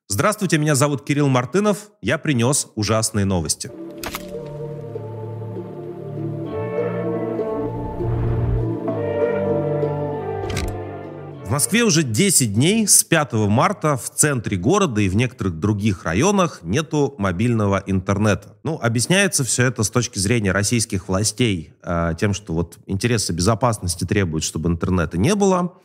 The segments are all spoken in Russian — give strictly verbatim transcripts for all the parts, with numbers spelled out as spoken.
Здравствуйте, меня зовут Кирилл Мартынов. Я принес ужасные новости. В Москве уже десять дней с пятого марта в центре города и в некоторых других районах нету мобильного интернета. Ну, объясняется все это с точки зрения российских властей э, тем, что вот интересы безопасности требуют, чтобы интернета не было.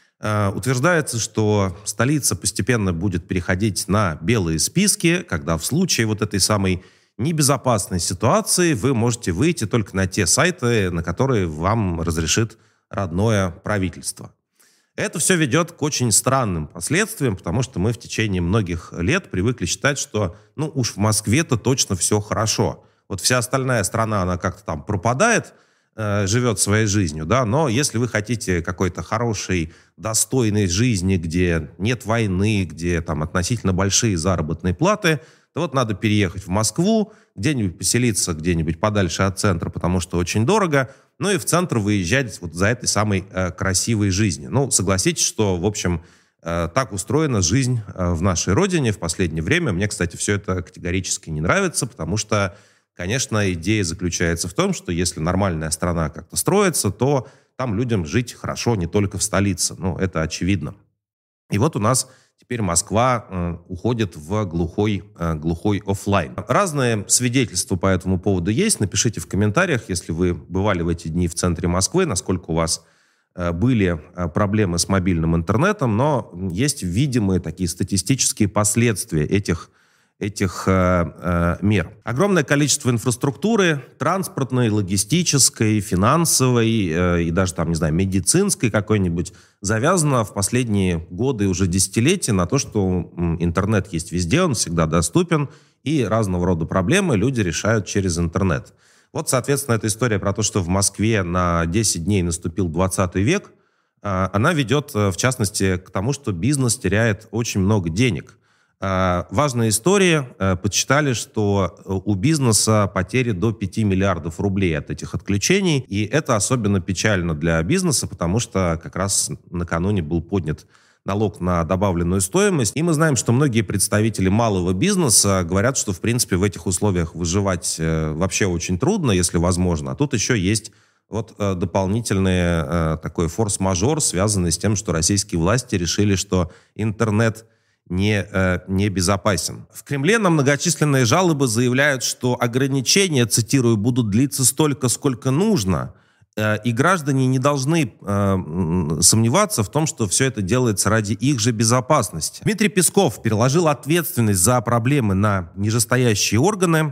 Э, утверждается, что столица постепенно будет переходить на белые списки, когда в случае вот этой самой небезопасной ситуации вы можете выйти только на те сайты, на которые вам разрешит родное правительство. Это все ведет к очень странным последствиям, потому что мы в течение многих лет привыкли считать, что ну уж в Москве-то точно все хорошо. Вот вся остальная страна, она как-то там пропадает, э, живет своей жизнью, да, но если вы хотите какой-то хорошей, достойной жизни, где нет войны, где там относительно большие заработные платы, то вот надо переехать в Москву, где-нибудь поселиться где-нибудь подальше от центра, потому что очень дорого, ну и в центр выезжать вот за этой самой э, красивой жизнью. Ну, согласитесь, что, в общем, э, так устроена жизнь э, в нашей родине в последнее время. Мне, кстати, все это категорически не нравится, потому что, конечно, идея заключается в том, что если нормальная страна как-то строится, то там людям жить хорошо не только в столице. Ну, это очевидно. И вот у нас теперь Москва э, уходит в глухой, э, глухой офлайн. Разные свидетельства по этому поводу есть. Напишите в комментариях, если вы бывали в эти дни в центре Москвы, насколько у вас э, были э, проблемы с мобильным интернетом, но есть видимые такие статистические последствия этих этих э, э, мер. Огромное количество инфраструктуры, транспортной, логистической, финансовой э, и даже там, не знаю, медицинской какой-нибудь, завязано в последние годы, уже десятилетия на то, что интернет есть везде, он всегда доступен, и разного рода проблемы люди решают через интернет. Вот, соответственно, эта история про то, что в Москве на десять дней наступил двадцатый век, э, она ведет, в частности, к тому, что бизнес теряет очень много денег. Uh, важная история. Uh, подсчитали, что у бизнеса потери до пяти миллиардов рублей от этих отключений. И это особенно печально для бизнеса, потому что как раз накануне был поднят налог на добавленную стоимость. И мы знаем, что многие представители малого бизнеса говорят, что, в принципе, в этих условиях выживать uh, вообще очень трудно, если возможно. А тут еще есть вот uh, дополнительный uh, такой форс-мажор, связанный с тем, что российские власти решили, что интернет не, э, не безопасен. В Кремле на многочисленные жалобы заявляют, что ограничения, цитирую, будут длиться столько, сколько нужно, э, и граждане не должны э, сомневаться в том, что все это делается ради их же безопасности. Дмитрий Песков переложил ответственность за проблемы на нижестоящие органы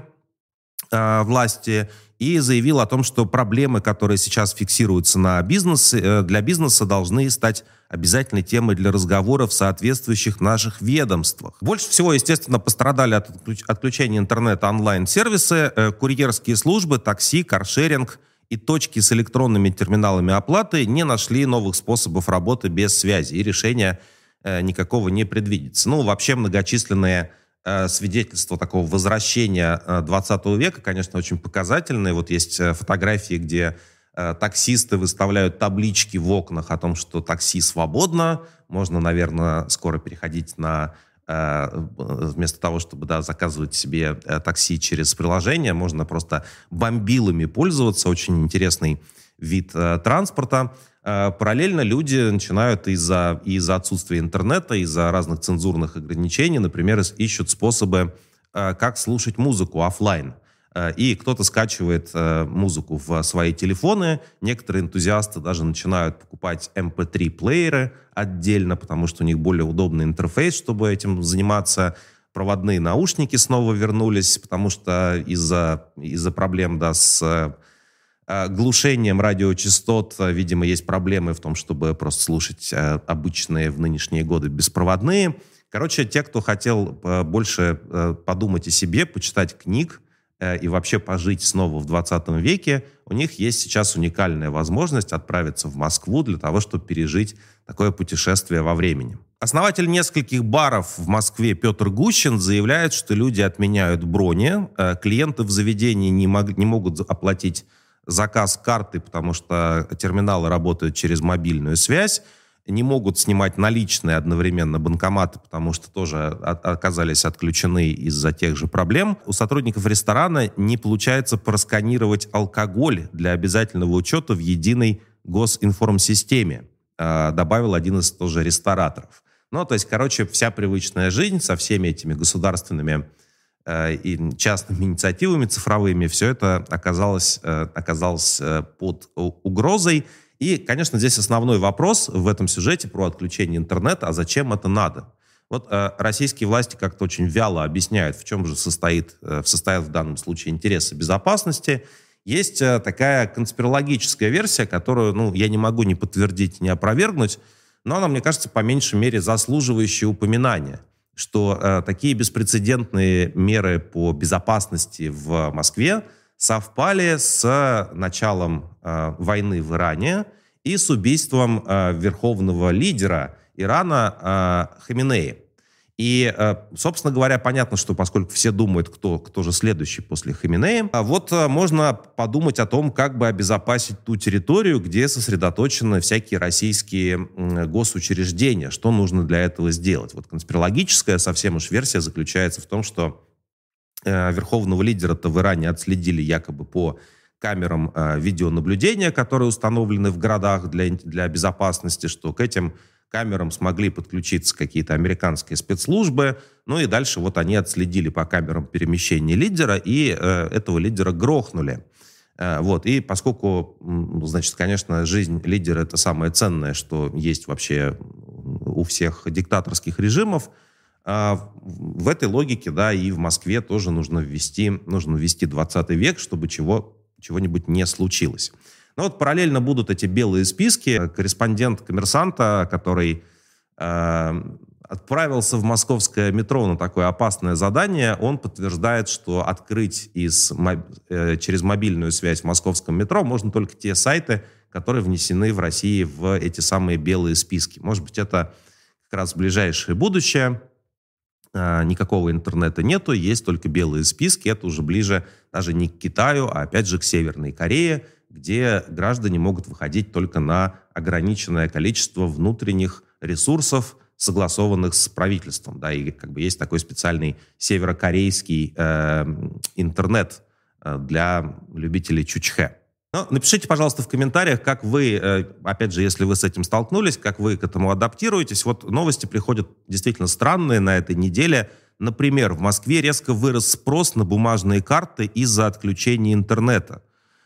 э, власти и заявил о том, что проблемы, которые сейчас фиксируются на бизнесе, для бизнеса, должны стать обязательной темой для разговоров в соответствующих наших ведомствах. Больше всего, естественно, пострадали от отключения интернета онлайн-сервисы, э, курьерские службы, такси, каршеринг и точки с электронными терминалами оплаты не нашли новых способов работы без связи, и решения э, никакого не предвидится. Ну, вообще многочисленные э, свидетельства такого возвращения э, двадцатого века, конечно, очень показательные. Вот есть э, фотографии, где таксисты выставляют таблички в окнах о том, что такси свободно. Можно, наверное, скоро переходить на... Вместо того, чтобы да, заказывать себе такси через приложение, можно просто бомбилами пользоваться. Очень интересный вид транспорта. Параллельно люди начинают из-за, из-за отсутствия интернета, из-за разных цензурных ограничений, например, ищут способы, как слушать музыку офлайн. И кто-то скачивает э, музыку в свои телефоны. Некоторые энтузиасты даже начинают покупать эм пэ три-плееры отдельно, потому что у них более удобный интерфейс, чтобы этим заниматься. Проводные наушники снова вернулись, потому что из-за, из-за проблем да, с э, глушением радиочастот, видимо, есть проблемы в том, чтобы просто слушать э, обычные в нынешние годы беспроводные. Короче, те, кто хотел э, больше э, подумать о себе, почитать книг, и вообще пожить снова в двадцатом веке, у них есть сейчас уникальная возможность отправиться в Москву для того, чтобы пережить такое путешествие во времени. Основатель нескольких баров в Москве Петр Гущин заявляет, что люди отменяют брони, клиенты в заведении не, мог, не могут оплатить заказ карты, потому что терминалы работают через мобильную связь, не могут снимать наличные одновременно банкоматы, потому что тоже оказались отключены из-за тех же проблем. У сотрудников ресторана не получается просканировать алкоголь для обязательного учета в единой госинформсистеме, добавил один из тоже рестораторов. Ну, то есть, короче, вся привычная жизнь со всеми этими государственными и частными инициативами цифровыми, все это оказалось, оказалось под угрозой. И, конечно, здесь основной вопрос в этом сюжете про отключение интернета, а зачем это надо? Вот э, российские власти как-то очень вяло объясняют, в чем же состоит, э, состоят в данном случае интересы безопасности. Есть э, такая конспирологическая версия, которую ну, я не могу ни подтвердить, ни опровергнуть, но она, мне кажется, по меньшей мере заслуживающая упоминания, что э, такие беспрецедентные меры по безопасности в Москве совпали с началом э, войны в Иране и с убийством э, верховного лидера Ирана э, Хаминеи. И, э, собственно говоря, понятно, что поскольку все думают, кто, кто же следующий после Хаминеи, а вот э, можно подумать о том, как бы обезопасить ту территорию, где сосредоточены всякие российские э, госучреждения, что нужно для этого сделать. Вот конспирологическая совсем уж версия заключается в том, что верховного лидера-то в Иране отследили якобы по камерам э, видеонаблюдения, которые установлены в городах для, для безопасности, что к этим камерам смогли подключиться какие-то американские спецслужбы. Ну и дальше вот они отследили по камерам перемещения лидера и э, этого лидера грохнули. Э, вот. И поскольку, значит, конечно, жизнь лидера — это самое ценное, что есть вообще у всех диктаторских режимов, в этой логике, да, и в Москве тоже нужно ввести, нужно ввести двадцатый век, чтобы чего, чего-нибудь не случилось. Но вот параллельно будут эти белые списки. Корреспондент «Коммерсанта», который э, отправился в московское метро на такое опасное задание, он подтверждает, что открыть из, э, через мобильную связь в московском метро можно только те сайты, которые внесены в России в эти самые белые списки. Может быть, это как раз ближайшее будущее. Никакого интернета нету, есть только белые списки. Это уже ближе даже не к Китаю, а опять же к Северной Корее, где граждане могут выходить только на ограниченное количество внутренних ресурсов, согласованных с правительством. Да, и как бы есть такой специальный северокорейский э, интернет э, для любителей чучхе. Ну, напишите, пожалуйста, в комментариях, как вы, опять же, если вы с этим столкнулись, как вы к этому адаптируетесь. Вот новости приходят действительно странные на этой неделе. Например, в Москве резко вырос спрос на бумажные карты из-за отключения интернета.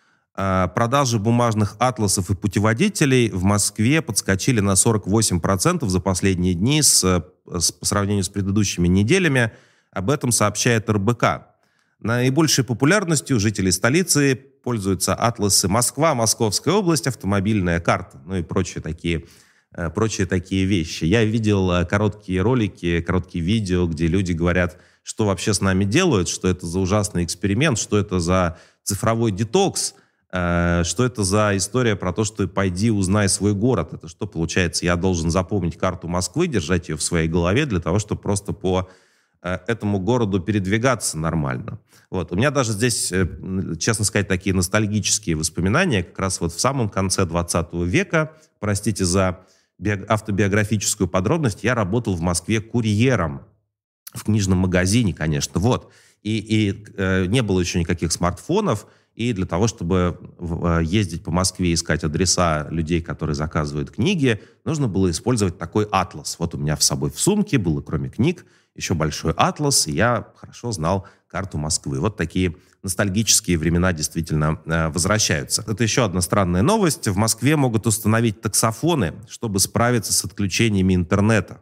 Продажи бумажных атласов и путеводителей в Москве подскочили на сорок восемь процентов за последние дни с, с, по сравнению с предыдущими неделями. Об этом сообщает эр бэ ка. Наибольшей популярностью жителей столицы пользуются атласы Москва, Московская область, автомобильная карта, ну и прочие такие, прочие такие вещи. Я видел короткие ролики, короткие видео, где люди говорят, что вообще с нами делают, что это за ужасный эксперимент, что это за цифровой детокс, что это за история про то, что пойди узнай свой город. Это что получается? Я должен запомнить карту Москвы, держать ее в своей голове для того, чтобы просто по этому городу передвигаться нормально. Вот. У меня даже здесь, честно сказать, такие ностальгические воспоминания. Как раз вот в самом конце двадцатого века, простите за автобиографическую подробность, я работал в Москве курьером в книжном магазине, конечно. Вот. И, и э, не было еще никаких смартфонов. И для того, чтобы ездить по Москве и искать адреса людей, которые заказывают книги, нужно было использовать такой атлас. Вот у меня с собой в сумке было, кроме книг, еще большой атлас, и я хорошо знал карту Москвы. Вот такие ностальгические времена действительно э, возвращаются. Это еще одна странная новость. В Москве могут установить таксофоны, чтобы справиться с отключениями интернета.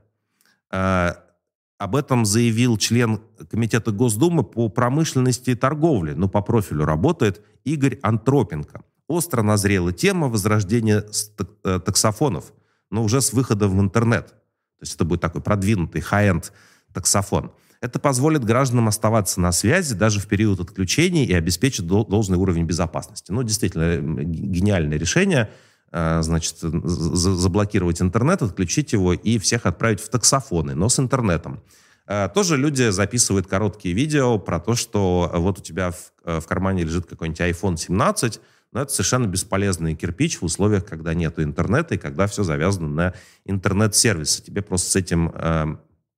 Э, об этом заявил член Комитета Госдумы по промышленности и торговле, но по профилю работает, Игорь Антропенко. Остро назрела тема возрождения таксофонов, но уже с выходом в интернет. То есть это будет такой продвинутый хай-энд таксофон. Это позволит гражданам оставаться на связи даже в период отключений и обеспечит должный уровень безопасности. Ну, действительно, гениальное решение. Значит, заблокировать интернет, отключить его и всех отправить в таксофоны, но с интернетом. Тоже люди записывают короткие видео про то, что вот у тебя в, в кармане лежит какой-нибудь айфон семнадцать, Но это совершенно бесполезный кирпич в условиях, когда нет интернета и когда все завязано на интернет-сервисы. Тебе просто с этим э,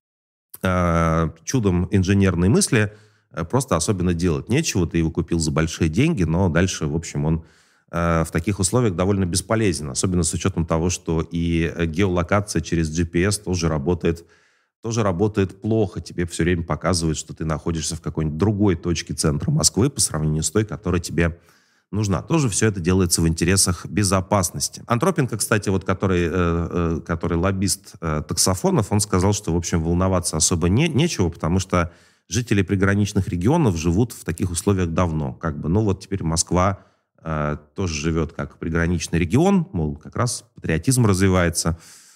э, чудом инженерной мысли э, просто особенно делать нечего. Ты его купил за большие деньги, но дальше, в общем, он э, в таких условиях довольно бесполезен. Особенно с учетом того, что и геолокация через джи пи эс тоже работает тоже работает плохо. Тебе все время показывают, что ты находишься в какой-нибудь другой точке центра Москвы по сравнению с той, которая тебе нужна. Тоже все это делается в интересах безопасности. Антропенко, кстати, вот который, э, э, который лоббист э, таксофонов, он сказал, что, в общем, волноваться особо не, нечего, потому что жители приграничных регионов живут в таких условиях давно. Как бы, ну вот теперь Москва э, тоже живет как приграничный регион, мол, как раз патриотизм развивается.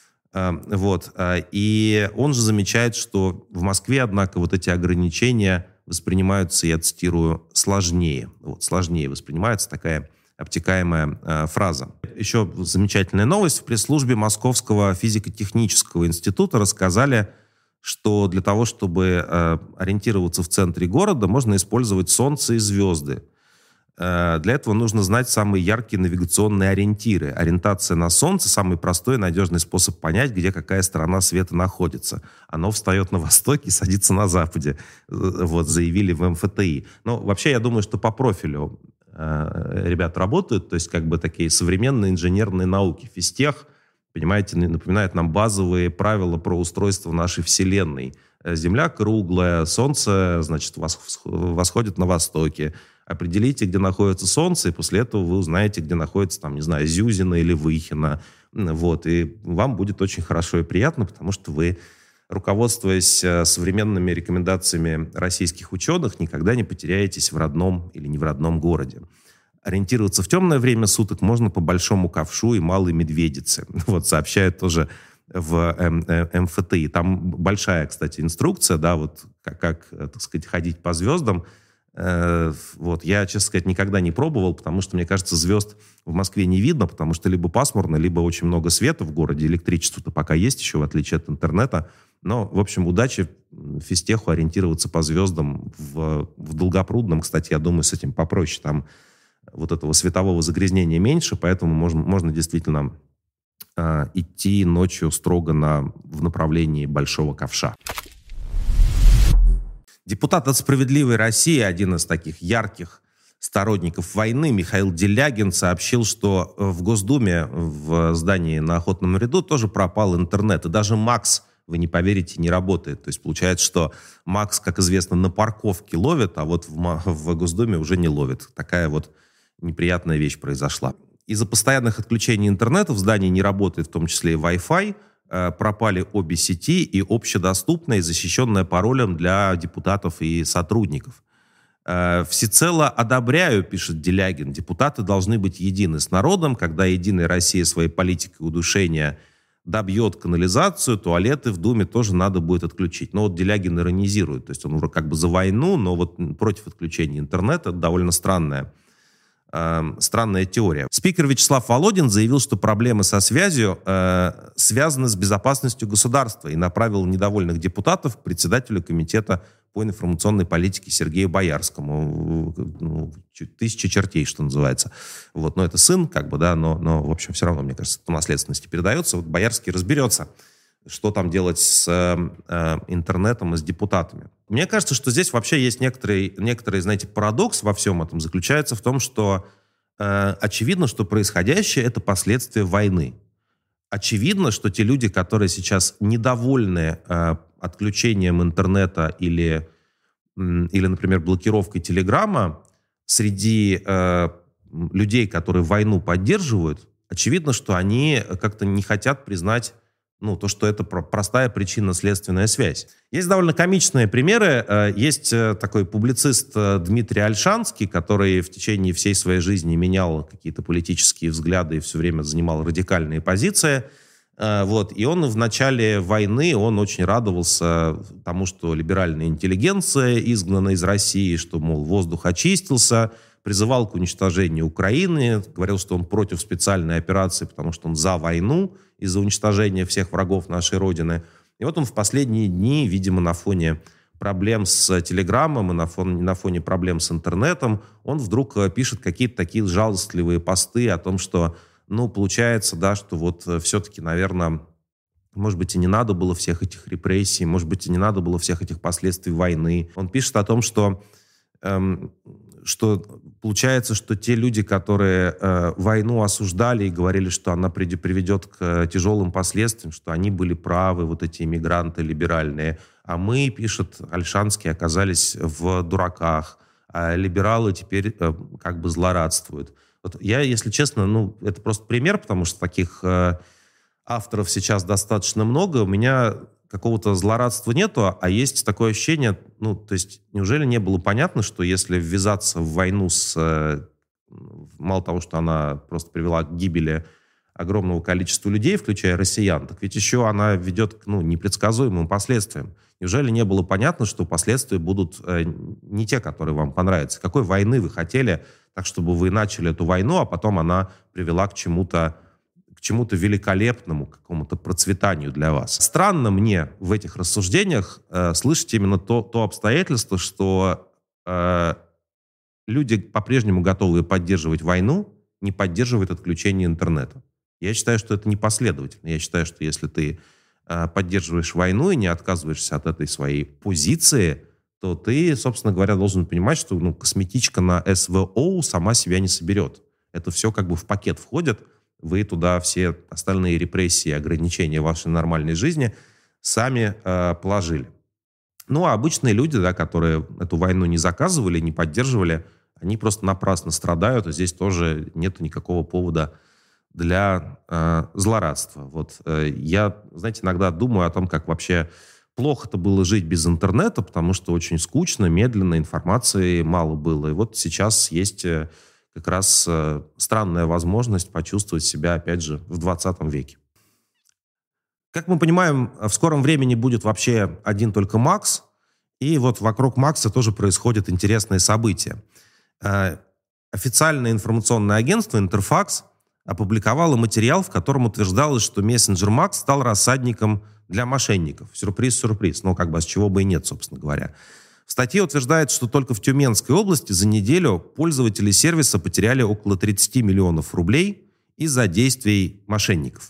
Вот. И он же замечает, что в Москве, однако, вот эти ограничения воспринимаются, я цитирую, сложнее. Вот, сложнее воспринимается такая обтекаемая э, фраза. Еще замечательная новость. В пресс-службе Московского физико-технического института рассказали, что для того, чтобы э, ориентироваться в центре города, можно использовать солнце и звезды. Для этого нужно знать самые яркие навигационные ориентиры. Ориентация на Солнце – самый простой и надежный способ понять, где какая сторона света находится. Оно встает на востоке и садится на западе, вот, заявили в эм эф тэ и. Но вообще я думаю, что по профилю э, ребят работают, то есть как бы такие современные инженерные науки. Физтех, понимаете, напоминает нам базовые правила про устройство нашей Вселенной. Земля круглая, Солнце, значит, восходит на востоке. Определите, где находится Солнце, и после этого вы узнаете, где находится, там, не знаю, Зюзина или Выхино. Вот, и вам будет очень хорошо и приятно, потому что вы, руководствуясь современными рекомендациями российских ученых, никогда не потеряетесь в родном или не в родном городе. Ориентироваться в темное время суток можно по Большому Ковшу и Малой Медведице. Вот, сообщают тоже в эм эф тэ и. Там большая, кстати, инструкция, да, вот как, как, так сказать, ходить по звездам. Вот. Я, честно сказать, никогда не пробовал, потому что, мне кажется, звезд в Москве не видно, потому что либо пасмурно, либо очень много света в городе. Электричество-то пока есть еще, в отличие от интернета. Но, в общем, удачи физтеху ориентироваться по звездам в, в Долгопрудном. Кстати, я думаю, с этим попроще. Там вот этого светового загрязнения меньше, поэтому можно, можно действительно э, идти ночью строго на, в направлении Большого Ковша. Депутат от «Справедливой России», один из таких ярких сторонников войны, Михаил Делягин, сообщил, что в Госдуме, в здании на Охотном ряду, тоже пропал интернет. И даже МАКС, вы не поверите, не работает. То есть получается, что МАКС, как известно, на парковке ловит, а вот в, в Госдуме уже не ловит. Такая вот неприятная вещь произошла. Из-за постоянных отключений интернета в здании не работает в том числе и Wi-Fi. Пропали обе сети и общедоступная и защищенная паролем для депутатов и сотрудников. Всецело одобряю, пишет Делягин, депутаты должны быть едины с народом. Когда Единая Россия своей политикой удушения добьет канализацию, туалеты в Думе тоже надо будет отключить. Но вот Делягин иронизирует, то есть он уже как бы за войну, но вот против отключения интернета. Это довольно странная странная теория. Спикер Вячеслав Володин заявил, что проблемы со связью э, связаны с безопасностью государства и направил недовольных депутатов к председателю комитета по информационной политике Сергею Боярскому. Ну, тысяча чертей, что называется. Вот, но это сын, как бы, да, но, но в общем, все равно, мне кажется, по наследственности передается. Вот Боярский разберется, что там делать с э, интернетом и с депутатами. Мне кажется, что здесь вообще есть некоторый, некоторый, знаете, парадокс во всем этом. Заключается в том, что э, очевидно, что происходящее – это последствия войны. Очевидно, что те люди, которые сейчас недовольны э, отключением интернета или, э, или, например, блокировкой Телеграма, среди э, людей, которые войну поддерживают, очевидно, что они как-то не хотят признать ну, то, что это простая причинно-следственная связь. Есть довольно комичные примеры. Есть такой публицист Дмитрий Ольшанский, который в течение всей своей жизни менял какие-то политические взгляды и все время занимал радикальные позиции. Вот. И он в начале войны, он очень радовался тому, что либеральная интеллигенция изгнана из России, что, мол, воздух очистился, призывал к уничтожению Украины, говорил, что он против специальной операции, потому что он за войну и за уничтожение всех врагов нашей Родины. И вот он в последние дни, видимо, на фоне проблем с Телеграмом и на фоне, на фоне проблем с интернетом он вдруг пишет какие-то такие жалостливые посты о том, что, ну, получается, да, что вот все-таки, наверное, может быть, и не надо было всех этих репрессий, может быть, и не надо было всех этих последствий войны. Он пишет о том, что эм, что получается, что те люди, которые э, войну осуждали и говорили, что она приведет к тяжелым последствиям, что они были правы, вот эти иммигранты либеральные. А мы, пишет Ольшанский, оказались в дураках. А либералы теперь э, как бы злорадствуют. Вот я, если честно, ну, это просто пример, потому что таких э, авторов сейчас достаточно много. У меня какого-то злорадства нету, а есть такое ощущение, ну, то есть неужели не было понятно, что если ввязаться в войну с... Мало того, что она просто привела к гибели огромного количества людей, включая россиян, так ведь еще она ведет к, ну, непредсказуемым последствиям. Неужели не было понятно, что последствия будут э, не те, которые вам понравятся? Какой войны вы хотели, так чтобы вы начали эту войну, а потом она привела к чему-то к чему-то великолепному, к какому-то процветанию для вас. Странно мне в этих рассуждениях э, слышать именно то, то обстоятельство, что э, люди, по-прежнему готовые поддерживать войну, не поддерживают отключение интернета. Я считаю, что это непоследовательно. Я считаю, что если ты э, поддерживаешь войну и не отказываешься от этой своей позиции, то ты, собственно говоря, должен понимать, что, ну, косметичка на эс вэ о сама себя не соберет. Это все как бы в пакет входит. Вы туда все остальные репрессии и ограничения вашей нормальной жизни сами э, положили. Ну, а обычные люди, да, которые эту войну не заказывали, не поддерживали, они просто напрасно страдают, и здесь тоже нет никакого повода для э, злорадства. Вот э, я, знаете, иногда думаю о том, как вообще плохо-то было жить без интернета, потому что очень скучно, медленно, информации мало было. И вот сейчас есть... Э, как раз э, странная возможность почувствовать себя, опять же, в двадцатом веке. Как мы понимаем, в скором времени будет вообще один только Макс, и вот вокруг Макса тоже происходят интересные события. Э, официальное информационное агентство Интерфакс опубликовало материал, в котором утверждалось, что мессенджер Макс стал рассадником для мошенников. Сюрприз-сюрприз, ну как бы с чего бы и нет, собственно говоря. В статье утверждается, что только в Тюменской области за неделю пользователи сервиса потеряли около тридцать миллионов рублей из-за действий мошенников.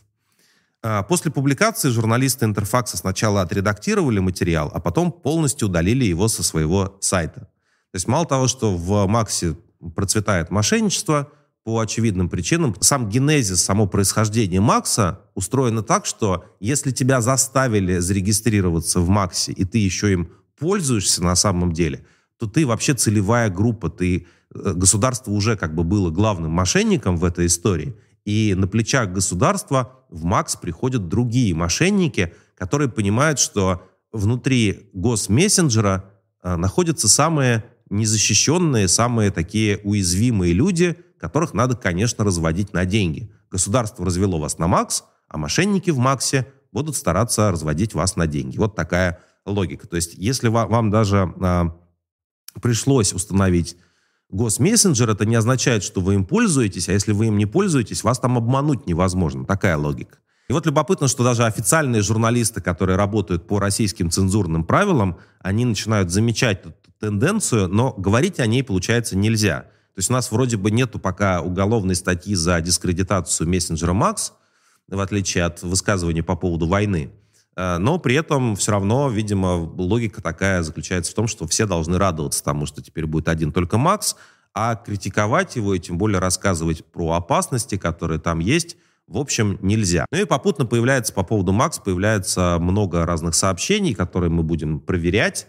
После публикации журналисты Интерфакса сначала отредактировали материал, а потом полностью удалили его со своего сайта. То есть мало того, что в Максе процветает мошенничество, по очевидным причинам, сам генезис, само происхождение Макса устроено так, что если тебя заставили зарегистрироваться в Максе, и ты еще им пользуешься на самом деле, то ты вообще целевая группа, ты, государство уже как бы было главным мошенником в этой истории, и на плечах государства в Макс приходят другие мошенники, которые понимают, что внутри госмессенджера э, находятся самые незащищенные, самые такие уязвимые люди, которых надо, конечно, разводить на деньги. Государство развело вас на Макс, а мошенники в Максе будут стараться разводить вас на деньги. Вот такая логика. То есть, если вам, вам даже а, пришлось установить госмессенджер, это не означает, что вы им пользуетесь, а если вы им не пользуетесь, вас там обмануть невозможно. Такая логика. И вот любопытно, что даже официальные журналисты, которые работают по российским цензурным правилам, они начинают замечать эту тенденцию, но говорить о ней, получается, нельзя. То есть у нас вроде бы нету пока уголовной статьи за дискредитацию мессенджера Макс, в отличие от высказываний по поводу войны. Но при этом все равно, видимо, логика такая заключается в том, что все должны радоваться тому, что теперь будет один только Макс, а критиковать его и тем более рассказывать про опасности, которые там есть, в общем, нельзя. Ну и попутно появляется по поводу Макс, появляется много разных сообщений, которые мы будем проверять.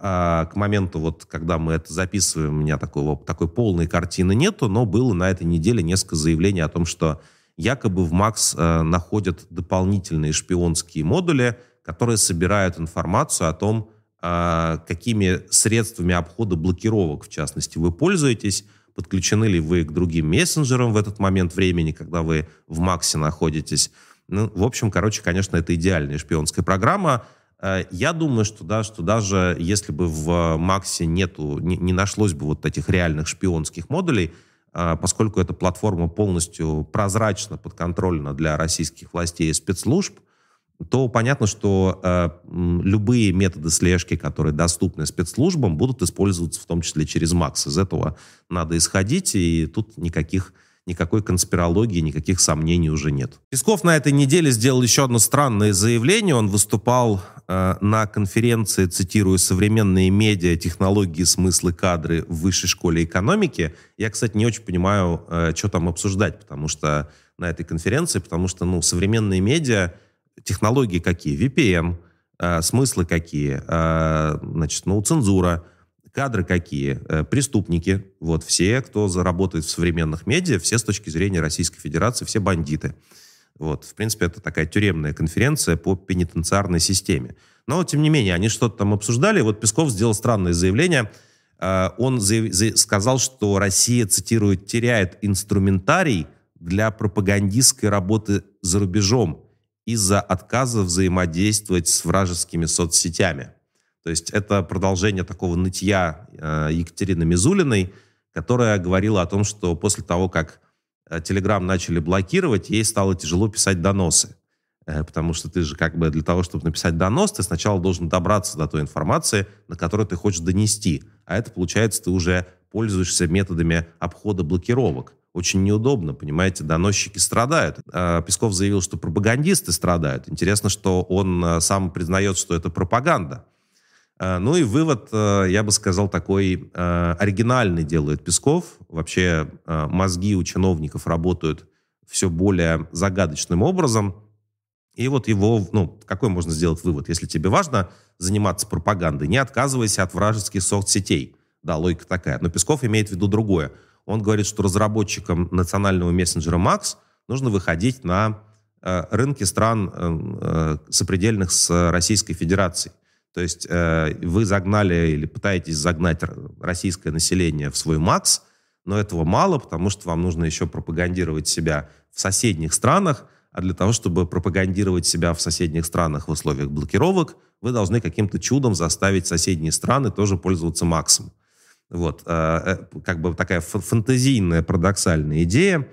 А к моменту, вот, когда мы это записываем, у меня такого, такой полной картины нету, но было на этой неделе несколько заявлений о том, что якобы в Макс э, находят дополнительные шпионские модули, которые собирают информацию о том, э, какими средствами обхода блокировок, в частности, вы пользуетесь, подключены ли вы к другим мессенджерам в этот момент времени, когда вы в Максе находитесь. Ну, в общем, короче, конечно, это идеальная шпионская программа. Э, я думаю, что, да, что даже если бы в Максе нету, не, не нашлось бы вот этих реальных шпионских модулей, поскольку эта платформа полностью прозрачна, подконтрольна для российских властей и спецслужб, то понятно, что э, м, любые методы слежки, которые доступны спецслужбам, будут использоваться в том числе через МАКС. Из этого надо исходить, и тут никаких, никакой конспирологии, никаких сомнений уже нет. Песков на этой неделе сделал еще одно странное заявление. Он выступал э, на конференции, цитирую, «Современные медиа, технологии, смыслы, кадры в Высшей школе экономики». Я, кстати, не очень понимаю, э, что там обсуждать, потому что на этой конференции, потому что, ну, современные медиа, технологии какие? ви пи эн, э, смыслы какие? Э, значит, ну, цензура, кадры какие? Э, преступники. Вот все, кто заработает в современных медиа, все с точки зрения Российской Федерации, все бандиты. Вот, в принципе, это такая тюремная конференция по пенитенциарной системе. Но, тем не менее, они что-то там обсуждали. Вот Песков сделал странное заявление. Э, он заяв... сказал, что Россия, цитирую, теряет инструментарий для пропагандистской работы за рубежом из-за отказа взаимодействовать с вражескими соцсетями. То есть это продолжение такого нытья э, Екатерины Мизулиной, которая говорила о том, что после того, как э, Telegram начали блокировать, ей стало тяжело писать доносы. Э, потому что ты же как бы для того, чтобы написать донос, ты сначала должен добраться до той информации, на которую ты хочешь донести. А это, получается, ты уже пользуешься методами обхода блокировок. Очень неудобно, понимаете, доносчики страдают. Песков заявил, что пропагандисты страдают. Интересно, что он сам признает, что это пропаганда. Ну и вывод, я бы сказал, такой оригинальный делает Песков. Вообще мозги у чиновников работают все более загадочным образом. И вот его, ну, какой можно сделать вывод? Если тебе важно заниматься пропагандой, не отказывайся от вражеских соцсетей. Да, логика такая. Но Песков имеет в виду другое. Он говорит, что разработчикам национального мессенджера МАКС нужно выходить на э, рынки стран э, сопредельных с Российской Федерацией. То есть э, вы загнали или пытаетесь загнать российское население в свой МАКС, но этого мало, потому что вам нужно еще пропагандировать себя в соседних странах, а для того, чтобы пропагандировать себя в соседних странах в условиях блокировок, вы должны каким-то чудом заставить соседние страны тоже пользоваться МАКСом. Вот, э, как бы такая фантазийная, парадоксальная идея.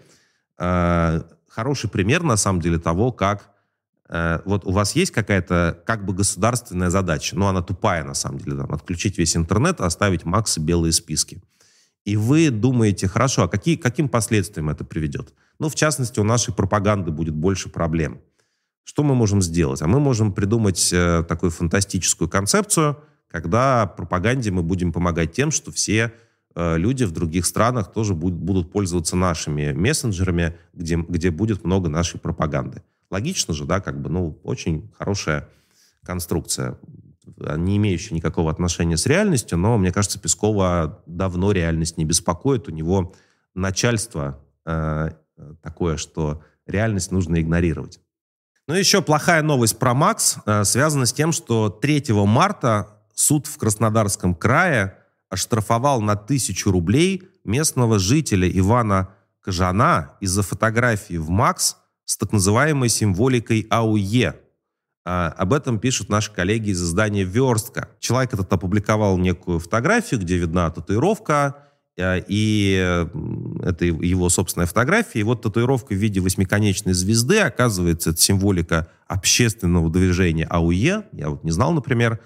Э, хороший пример, на самом деле, того, как э, вот у вас есть какая-то как бы государственная задача, но она тупая, на самом деле, там, отключить весь интернет, оставить МАКС и белые списки. И вы думаете, хорошо, а какие, каким последствиям это приведет? Ну, в частности, у нашей пропаганды будет больше проблем. Что мы можем сделать? А мы можем придумать э, такую фантастическую концепцию, когда пропаганде мы будем помогать тем, что все э, люди в других странах тоже будут, будут пользоваться нашими мессенджерами, где, где будет много нашей пропаганды. Логично же, да, как бы, ну, очень хорошая конструкция, не имеющая никакого отношения с реальностью, но, мне кажется, Пескова давно реальность не беспокоит. У него начальство э, такое, что реальность нужно игнорировать. Ну, еще плохая новость про МАКС э, связана с тем, что третьего марта суд в Краснодарском крае оштрафовал на тысячу рублей местного жителя Ивана Кожана из-за фотографии в МАКС с так называемой символикой АУЕ. А, об этом пишут наши коллеги из издания «Верстка». Человек этот опубликовал некую фотографию, где видна татуировка, а, и это его собственная фотография. И вот татуировка в виде восьмиконечной звезды, оказывается, это символика общественного движения АУЕ. Я вот не знал, например.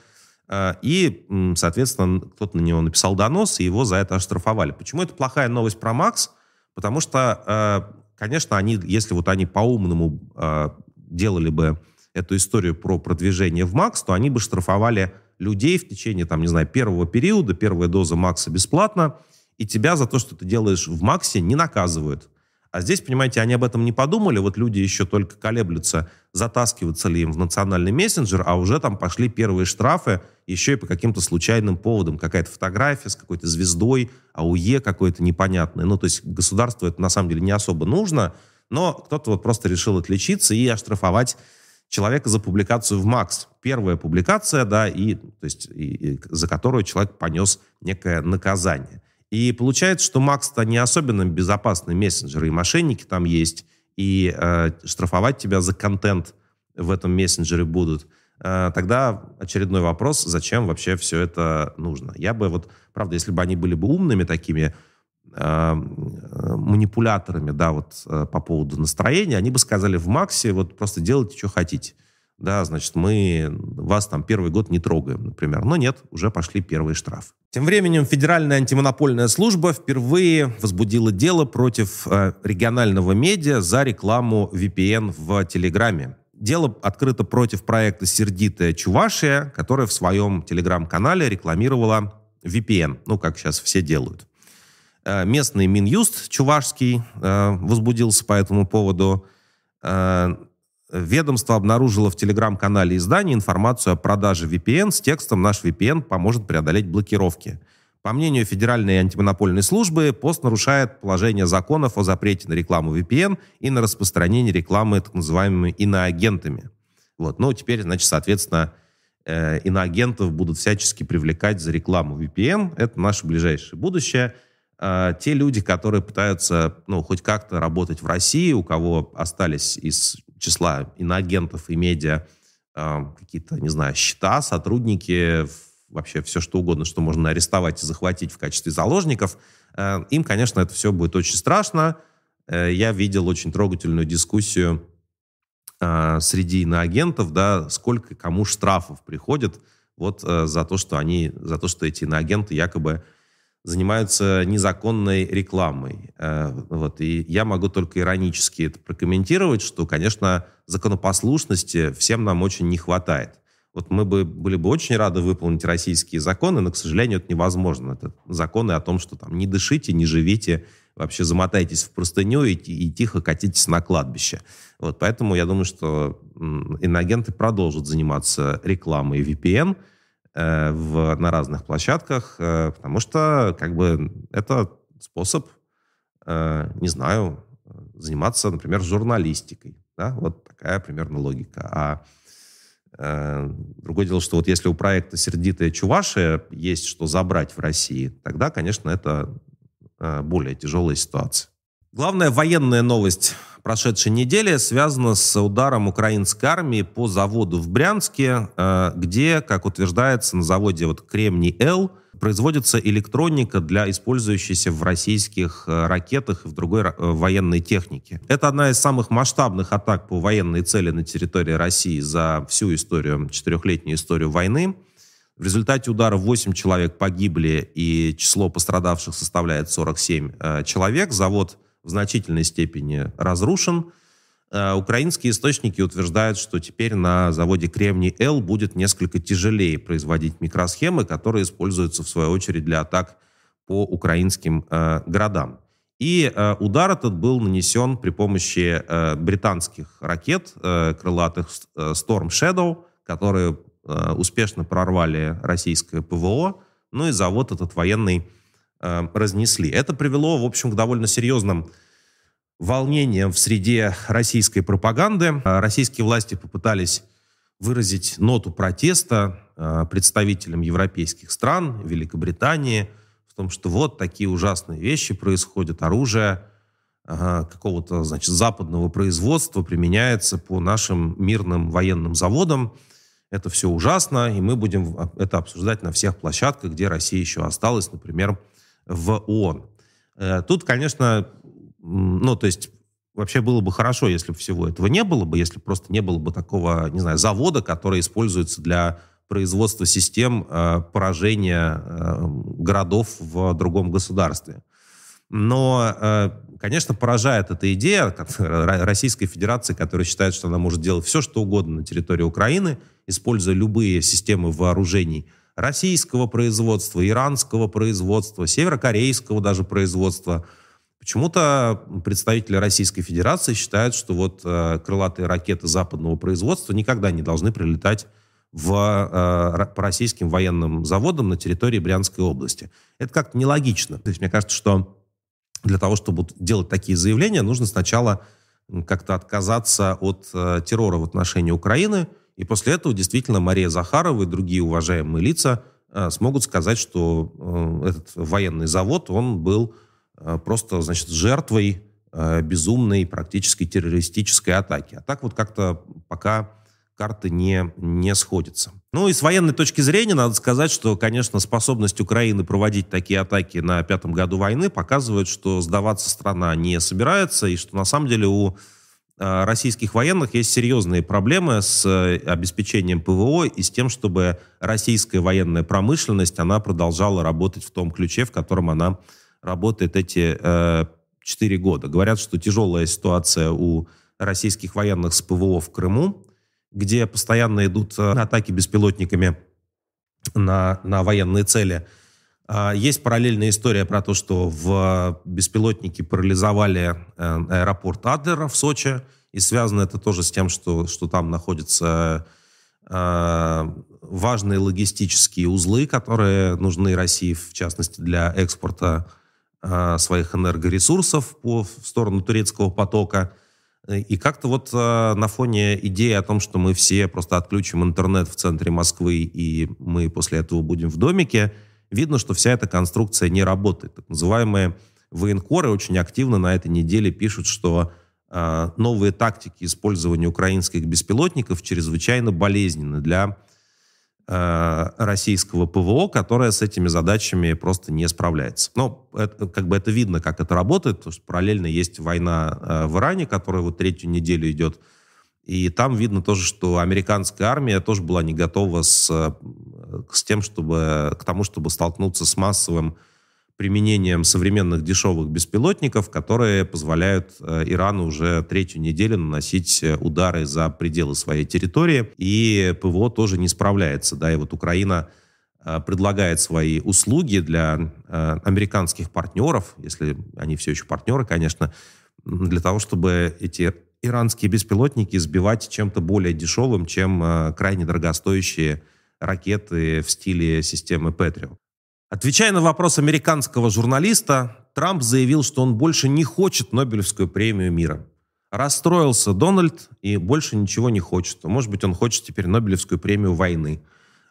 И, соответственно, кто-то на него написал донос, и его за это оштрафовали. Почему это плохая новость про МАКС? Потому что, конечно, они, если вот они по-умному делали бы эту историю про продвижение в МАКС, то они бы штрафовали людей в течение, там, не знаю, первого периода, первая доза МАКСа бесплатно, и тебя за то, что ты делаешь в МАКСе, не наказывают. А здесь, понимаете, они об этом не подумали, вот люди еще только колеблются, затаскиваться ли им в национальный мессенджер, а уже там пошли первые штрафы, еще и по каким-то случайным поводам. Какая-то фотография с какой-то звездой, АУЕ какой-то непонятный. Ну, то есть государству это на самом деле не особо нужно, но кто-то вот просто решил отличиться и оштрафовать человека за публикацию в МАКС. Первая публикация, да, и, то есть, и, и, за которую человек понес некое наказание. И получается, что МАКС-то не особенно безопасный мессенджер, и мошенники там есть, и э, штрафовать тебя за контент в этом мессенджере будут. Э, тогда очередной вопрос, зачем вообще все это нужно? Я бы вот, правда, если бы они были бы умными такими э, манипуляторами, да, вот э, по поводу настроения, они бы сказали в МАКСе, вот просто делайте, что хотите. да, значит, мы вас там первый год не трогаем, например. Но нет, уже пошли первые штрафы. Тем временем Федеральная антимонопольная служба впервые возбудила дело против э, регионального медиа за рекламу ви пи эн в Телеграме. Дело открыто против проекта «Сердитая Чувашия», которая в своем телеграм-канале рекламировала ви пи эн, ну, как сейчас все делают. Э, местный Минюст чувашский э, возбудился по этому поводу. Э, Ведомство обнаружило в телеграм-канале издания информацию о продаже ви пи эн с текстом «Наш ви пи эн поможет преодолеть блокировки». По мнению Федеральной антимонопольной службы, пост нарушает положение законов о запрете на рекламу ви пи эн и на распространение рекламы так называемыми иноагентами. Вот. Ну, теперь, значит, соответственно, э, иноагентов будут всячески привлекать за рекламу ви пи эн. Это наше ближайшее будущее. Э, те люди, которые пытаются, ну, хоть как-то работать в России, у кого остались из числа иноагентов и медиа э, какие-то, не знаю, счета, сотрудники, вообще все что угодно, что можно арестовать и захватить в качестве заложников, э, им, конечно, это все будет очень страшно. Э, я видел очень трогательную дискуссию э, среди иноагентов, да, сколько кому штрафов приходит вот э, за то, что они, за то, что эти иноагенты якобы занимаются незаконной рекламой. Вот. И я могу только иронически это прокомментировать, что, конечно, законопослушности всем нам очень не хватает. Вот мы бы были бы очень рады выполнить российские законы, но, к сожалению, это невозможно. Это законы о том, что там не дышите, не живите, вообще замотайтесь в простыню и, и тихо катитесь на кладбище. Вот. Поэтому я думаю, что иноагенты продолжат заниматься рекламой ви пи эн, В, на разных площадках, потому что как бы это способ, не знаю, заниматься, например, журналистикой. Да? Вот такая примерно логика. А другое дело, что вот если у проекта «Сердитая Чувашия» есть что забрать в России, тогда, конечно, это более тяжелая ситуация. Главная военная новость прошедшей недели связана с ударом украинской армии по заводу в Брянске, где, как утверждается, на заводе вот Кремний-Л производится электроника для использующейся в российских ракетах и в другой военной технике. Это одна из самых масштабных атак по военной цели на территории России за всю историю, четырехлетнюю историю войны. В результате удара восемь человек погибли, и число пострадавших составляет сорок семь человек. Завод в значительной степени разрушен. Э, украинские источники утверждают, что теперь на заводе Кремний-Л будет несколько тяжелее производить микросхемы, которые используются, в свою очередь, для атак по украинским э, городам. И э, удар этот был нанесен при помощи э, британских ракет, э, крылатых э, Storm Shadow, которые э, успешно прорвали российское ПВО. Ну и завод этот военный разнесли. Это привело, в общем, к довольно серьезным волнениям в среде российской пропаганды. Российские власти попытались выразить ноту протеста представителям европейских стран, Великобритании, в том, что вот такие ужасные вещи происходят, оружие какого-то, значит, западного производства применяется по нашим мирным военным заводам. Это все ужасно, и мы будем это обсуждать на всех площадках, где Россия еще осталась, например, в ООН. Тут, конечно, ну, то есть, вообще было бы хорошо, если бы всего этого не было бы, если просто не было бы такого, не знаю, завода, который используется для производства систем э, поражения э, городов в другом государстве. Но, э, конечно, поражает эта идея Российской Федерации, которая считает, что она может делать все, что угодно на территории Украины, используя любые системы вооружений российского производства, иранского производства, северокорейского даже производства. Почему-то представители Российской Федерации считают, что вот э, крылатые ракеты западного производства никогда не должны прилетать в, э, по российским военным заводам на территории Брянской области. Это как-то нелогично. То есть мне кажется, что для того, чтобы делать такие заявления, нужно сначала как-то отказаться от э, террора в отношении Украины. И после этого действительно Мария Захарова и другие уважаемые лица э, смогут сказать, что э, этот военный завод, он был э, просто, значит, жертвой э, безумной, практически террористической атаки. А так вот как-то пока карты не, не сходятся. Ну и с военной точки зрения надо сказать, что, конечно, способность Украины проводить такие атаки на пятом году войны показывает, что сдаваться страна не собирается, и что на самом деле у э, российских военных есть серьезные проблемы с э, обеспечением ПВО и с тем, чтобы российская военная промышленность, она продолжала работать в том ключе, в котором она работает эти э, четыре года. Говорят, что тяжелая ситуация у российских военных с ПВО в Крыму, где постоянно идут атаки беспилотниками на, на военные цели. Есть параллельная история про то, что в беспилотники парализовали аэропорт Адлера в Сочи, и связано это тоже с тем, что, что там находятся важные логистические узлы, которые нужны России, в частности, для экспорта своих энергоресурсов по, в сторону турецкого потока. И как-то вот э, на фоне идеи о том, что мы все просто отключим интернет в центре Москвы, и мы после этого будем в домике, видно, что вся эта конструкция не работает. Так называемые военкоры очень активно на этой неделе пишут, что э, новые тактики использования украинских беспилотников чрезвычайно болезненны для э, российского ПВО, которое с этими задачами просто не справляется. Но это, как бы это видно, как это работает, потому что параллельно есть война э, в Иране, которая вот третью неделю идет, и там видно тоже, что американская армия тоже была не готова с, с тем, чтобы, к тому, чтобы столкнуться с массовым применением современных дешевых беспилотников, которые позволяют э, Ирану уже третью неделю наносить удары за пределы своей территории, и ПВО тоже не справляется. Да, и вот Украина э, предлагает свои услуги для э, американских партнеров, если они все еще партнеры, конечно, для того, чтобы эти иранские беспилотники сбивать чем-то более дешевым, чем э, крайне дорогостоящие ракеты в стиле системы Патриот. Отвечая на вопрос американского журналиста, Трамп заявил, что он больше не хочет Нобелевскую премию мира. Расстроился Дональд и больше ничего не хочет. Может быть, он хочет теперь Нобелевскую премию войны.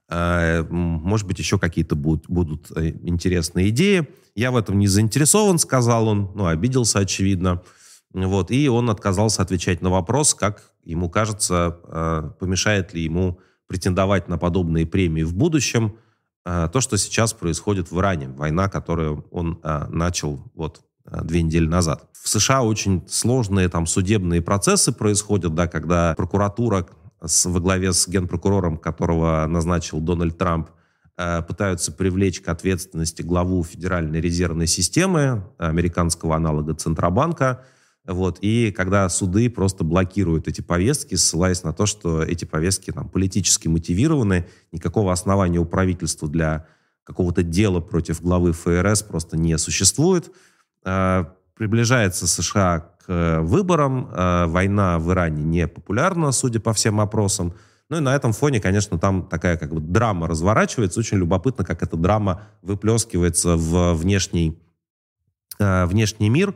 Может быть, еще какие-то будут, будут интересные идеи. Я в этом не заинтересован, сказал он. Ну, обиделся, очевидно. Вот. И он отказался отвечать на вопрос, как ему кажется, помешает ли ему претендовать на подобные премии в будущем то, что сейчас происходит в Иране, война, которую он а, начал вот а, две недели назад. В США очень сложные там судебные процессы происходят, да, когда прокуратура с, во главе с генпрокурором, которого назначил Дональд Трамп, а, пытаются привлечь к ответственности главу Федеральной резервной системы, американского аналога Центробанка. Вот, и когда суды просто блокируют эти повестки, ссылаясь на то, что эти повестки там, политически мотивированы, никакого основания у правительства для какого-то дела против главы ФРС просто не существует. А, приближается США к выборам, а, война в Иране не популярна, судя по всем опросам. Ну и на этом фоне, конечно, там такая как бы драма разворачивается. Очень любопытно, как эта драма выплескивается в внешний, а, внешний мир.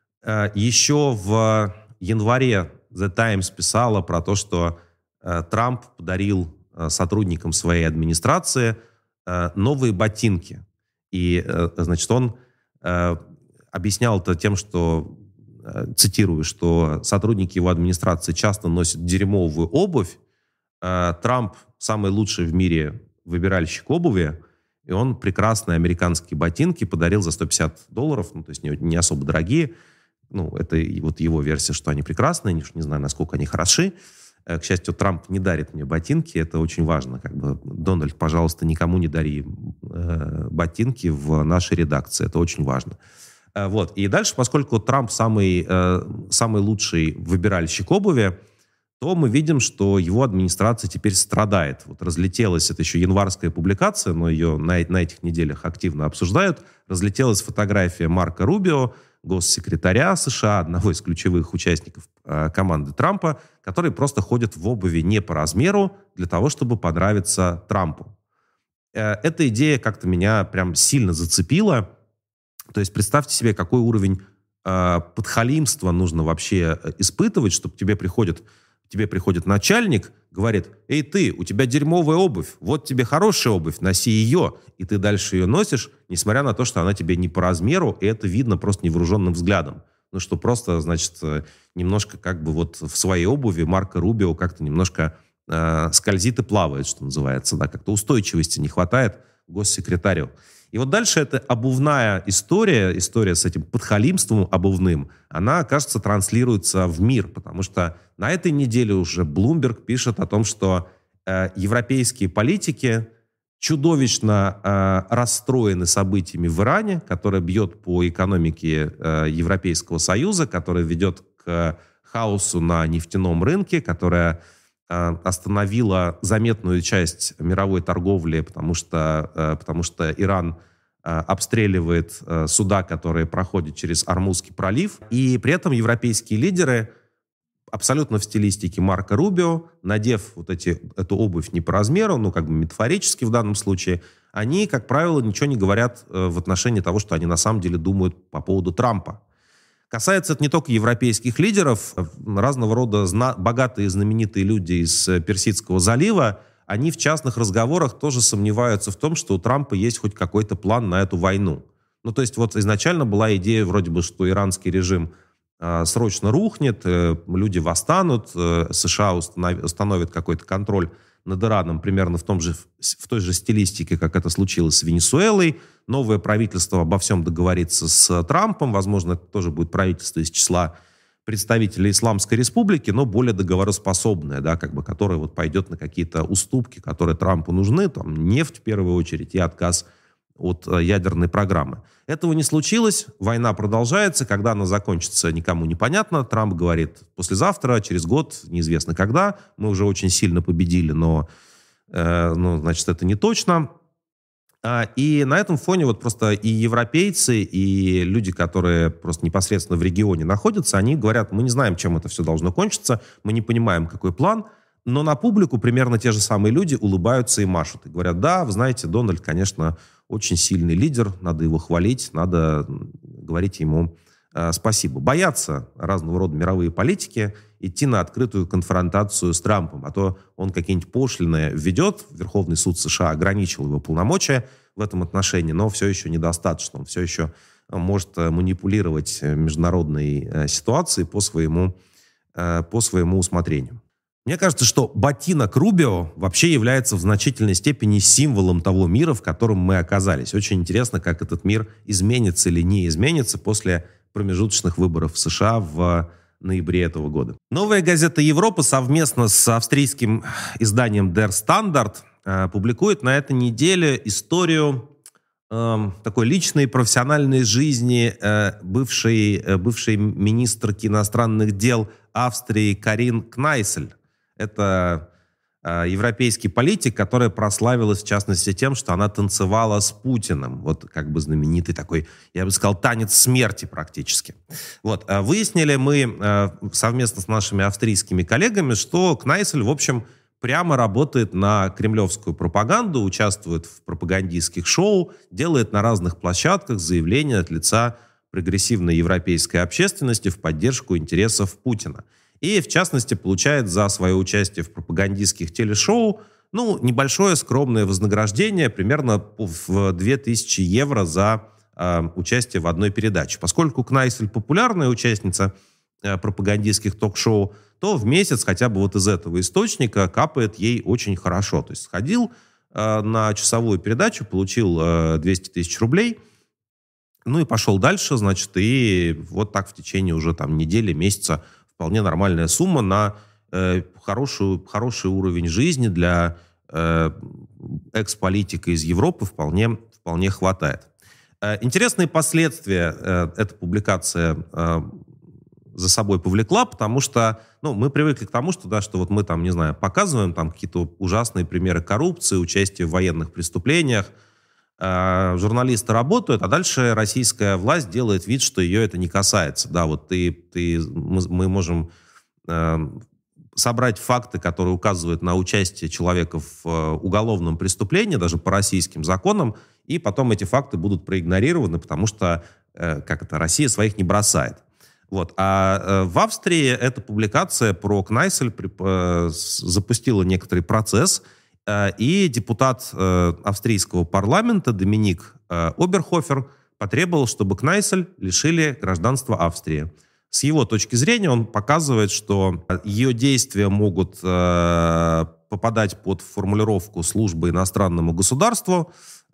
Еще в январе The Times писала про то, что э, Трамп подарил э, сотрудникам своей администрации э, новые ботинки. И, э, значит, он э, объяснял это тем, что, э, цитирую, что сотрудники его администрации часто носят дерьмовую обувь. Э, Трамп самый лучший в мире выбиральщик обуви, и он прекрасные американские ботинки подарил за сто пятьдесят долларов, ну, то есть не, не особо дорогие. Ну, это вот его версия, что они прекрасные, не знаю, насколько они хороши. К счастью, Трамп не дарит мне ботинки, это очень важно. Как бы, Дональд, пожалуйста, никому не дари э, ботинки в нашей редакции, это очень важно. Э, вот. И дальше, поскольку Трамп самый, э, самый лучший выбиральщик обуви, то мы видим, что его администрация теперь страдает. Вот разлетелась, это еще январская публикация, но ее на, на этих неделях активно обсуждают, разлетелась фотография Марко Рубио, госсекретаря США, одного из ключевых участников э, команды Трампа, который просто ходит в обуви не по размеру для того, чтобы понравиться Трампу. Э, эта идея как-то меня прям сильно зацепила. То есть представьте себе, какой уровень э, подхалимства нужно вообще испытывать, чтобы к тебе приходит, тебе приходит начальник, говорит: «Эй, ты, у тебя дерьмовая обувь, вот тебе хорошая обувь, носи ее». И ты дальше ее носишь, несмотря на то, что она тебе не по размеру, и это видно просто невооруженным взглядом. Ну, что просто, значит, немножко как бы вот в своей обуви Марко Рубио как-то немножко э, скользит и плавает, что называется, да, как-то устойчивости не хватает госсекретарю. И вот дальше эта обувная история, история с этим подхалимством обувным, она, кажется, транслируется в мир, потому что на этой неделе уже Bloomberg пишет о том, что э, европейские политики чудовищно э, расстроены событиями в Иране, которое бьет по экономике э, Европейского Союза, которое ведет к хаосу на нефтяном рынке, которое э, остановила заметную часть мировой торговли, потому что, э, потому что Иран э, обстреливает э, суда, которые проходят через Ормузский пролив. И при этом европейские лидеры абсолютно в стилистике Марко Рубио, надев вот эти, эту обувь не по размеру, ну, как бы метафорически в данном случае, они, как правило, ничего не говорят э, в отношении того, что они на самом деле думают по поводу Трампа. Касается это не только европейских лидеров, разного рода зна- богатые и знаменитые люди из Персидского залива, они в частных разговорах тоже сомневаются в том, что у Трампа есть хоть какой-то план на эту войну. Ну, то есть вот изначально была идея вроде бы, что иранский режим э, срочно рухнет, э, люди восстанут, э, США установ- установят какой-то контроль над Ираном примерно в, том же, в той же стилистике, как это случилось с Венесуэлой. Новое правительство обо всем договорится с Трампом. Возможно, это тоже будет правительство из числа представителей Исламской Республики, но более договороспособное, да, как бы, которое вот пойдет на какие-то уступки, которые Трампу нужны, там, нефть в первую очередь и отказ от э, ядерной программы. Этого не случилось, война продолжается, когда она закончится, никому не понятно. Трамп говорит, послезавтра, через год, неизвестно когда, мы уже очень сильно победили, но, э, ну, значит, это не точно. А, и на этом фоне вот просто и европейцы, и люди, которые просто непосредственно в регионе находятся, они говорят, мы не знаем, чем это все должно кончиться, мы не понимаем, какой план, но на публику примерно те же самые люди улыбаются и машут. И говорят, да, вы знаете, Дональд, конечно, очень сильный лидер, надо его хвалить, надо говорить ему э, спасибо. Боятся разного рода мировые политики идти на открытую конфронтацию с Трампом, а то он какие-нибудь пошлины введет, Верховный суд США ограничил его полномочия в этом отношении, но все еще недостаточно, он все еще может манипулировать международной э, ситуацией по своему, э, по своему усмотрению. Мне кажется, что ботинок Рубио вообще является в значительной степени символом того мира, в котором мы оказались. Очень интересно, как этот мир изменится или не изменится после промежуточных выборов в США в ноябре этого года. Новая газета «Европа» совместно с австрийским изданием Der Standard э, публикует на этой неделе историю э, такой личной профессиональной жизни э, бывшей, э, бывшей министрки иностранных дел Австрии Карин Кнайсель. Это э, европейский политик, которая прославилась, в частности, тем, что она танцевала с Путиным. Вот как бы знаменитый такой, я бы сказал, танец смерти практически. Вот. Э, выяснили мы э, совместно с нашими австрийскими коллегами, что Кнайсель, в общем, прямо работает на кремлевскую пропаганду, участвует в пропагандистских шоу, делает на разных площадках заявления от лица прогрессивной европейской общественности в поддержку интересов Путина. И, в частности, получает за свое участие в пропагандистских телешоу, ну, небольшое скромное вознаграждение, примерно в две тысячи евро за э, участие в одной передаче. Поскольку Кнайсель популярная участница э, пропагандистских ток-шоу, то в месяц хотя бы вот из этого источника капает ей очень хорошо. То есть сходил э, на часовую передачу, получил э, двести тысяч рублей, ну и пошел дальше, значит, и вот так в течение уже там недели, месяца вполне нормальная сумма на э, хорошую, хороший уровень жизни для э, экс-политика из Европы вполне, вполне хватает. Э, интересные последствия э, эта публикация э, за собой повлекла, потому что ну, мы привыкли к тому, что, да, что вот мы там, не знаю, показываем там какие-то ужасные примеры коррупции, участия в военных преступлениях, э, журналисты работают, а дальше российская власть делает вид, что ее это не касается. Да, вот ты, ты, мы, мы можем э, собрать факты, которые указывают на участие человека в э, уголовном преступлении, даже по российским законам, и потом эти факты будут проигнорированы, потому что, э, как это, Россия своих не бросает. Вот. А э, в Австрии эта публикация про Кнайсель при, э, запустила некоторый процесс, э, и депутат э, австрийского парламента Доминик э, Оберхофер потребовал, чтобы Кнайсель лишили гражданства Австрии. С его точки зрения он показывает, что ее действия могут э, попадать под формулировку службы иностранному государству,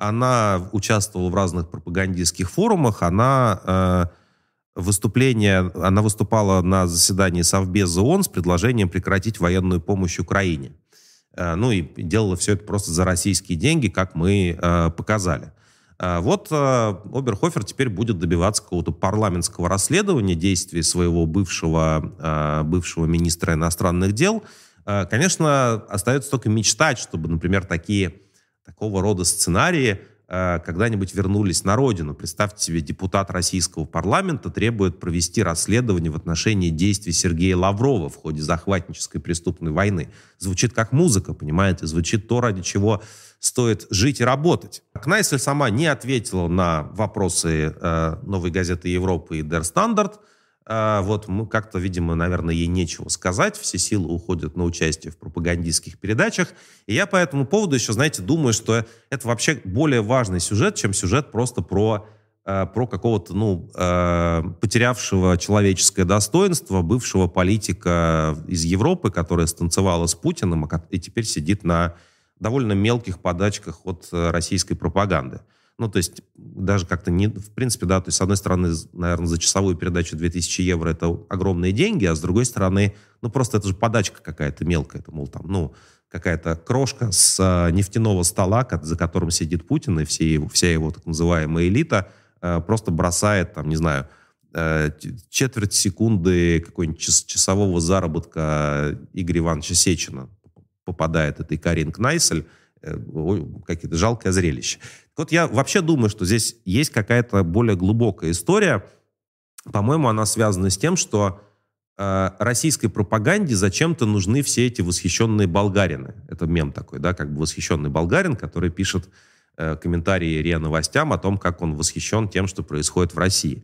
она участвовала в разных пропагандистских форумах, она э, выступление, она выступала на заседании Совбеза ООН с предложением прекратить военную помощь Украине. Э, ну и делала все это просто за российские деньги, как мы э, показали. Э, вот э, Оберхофер теперь будет добиваться какого-то парламентского расследования действий своего бывшего, э, бывшего министра иностранных дел. Э, конечно, остается только мечтать, чтобы, например, такие... такого рода сценарии э, когда-нибудь вернулись на родину. Представьте себе, депутат российского парламента требует провести расследование в отношении действий Сергея Лаврова в ходе захватнической преступной войны. Звучит как музыка, понимаете? Звучит то, ради чего стоит жить и работать. Кнайсель сама не ответила на вопросы э, «Новой газеты Европы» и «Der Standard». Uh, вот мы как-то, видимо, наверное, ей нечего сказать. Все силы уходят на участие в пропагандистских передачах. И я по этому поводу еще, знаете, думаю, что это вообще более важный сюжет, чем сюжет просто про, uh, про какого-то, ну, uh, потерявшего человеческое достоинство, бывшего политика из Европы, которая станцевала с Путиным и теперь сидит на довольно мелких подачках от российской пропаганды. Ну, то есть, даже как-то не... В принципе, да, то есть, с одной стороны, наверное, за часовую передачу две тысячи евро это огромные деньги, а с другой стороны, ну, просто это же подачка какая-то мелкая. Это, мол, там, ну, какая-то крошка с а, нефтяного стола, за которым сидит Путин, и все его, вся его так называемая элита а, просто бросает, там, не знаю, а, четверть секунды какой-нибудь час, часового заработка Игоря Ивановича Сечина попадает этой Карин Кнайсель. Какое-то жалкое зрелище. Вот я вообще думаю, что здесь есть какая-то более глубокая история. По-моему, она связана с тем, что э, российской пропаганде зачем-то нужны все эти восхищенные болгарины. Это мем такой, да, как бы восхищенный болгарин, который пишет э, комментарии РИА Новостям о том, как он восхищен тем, что происходит в России.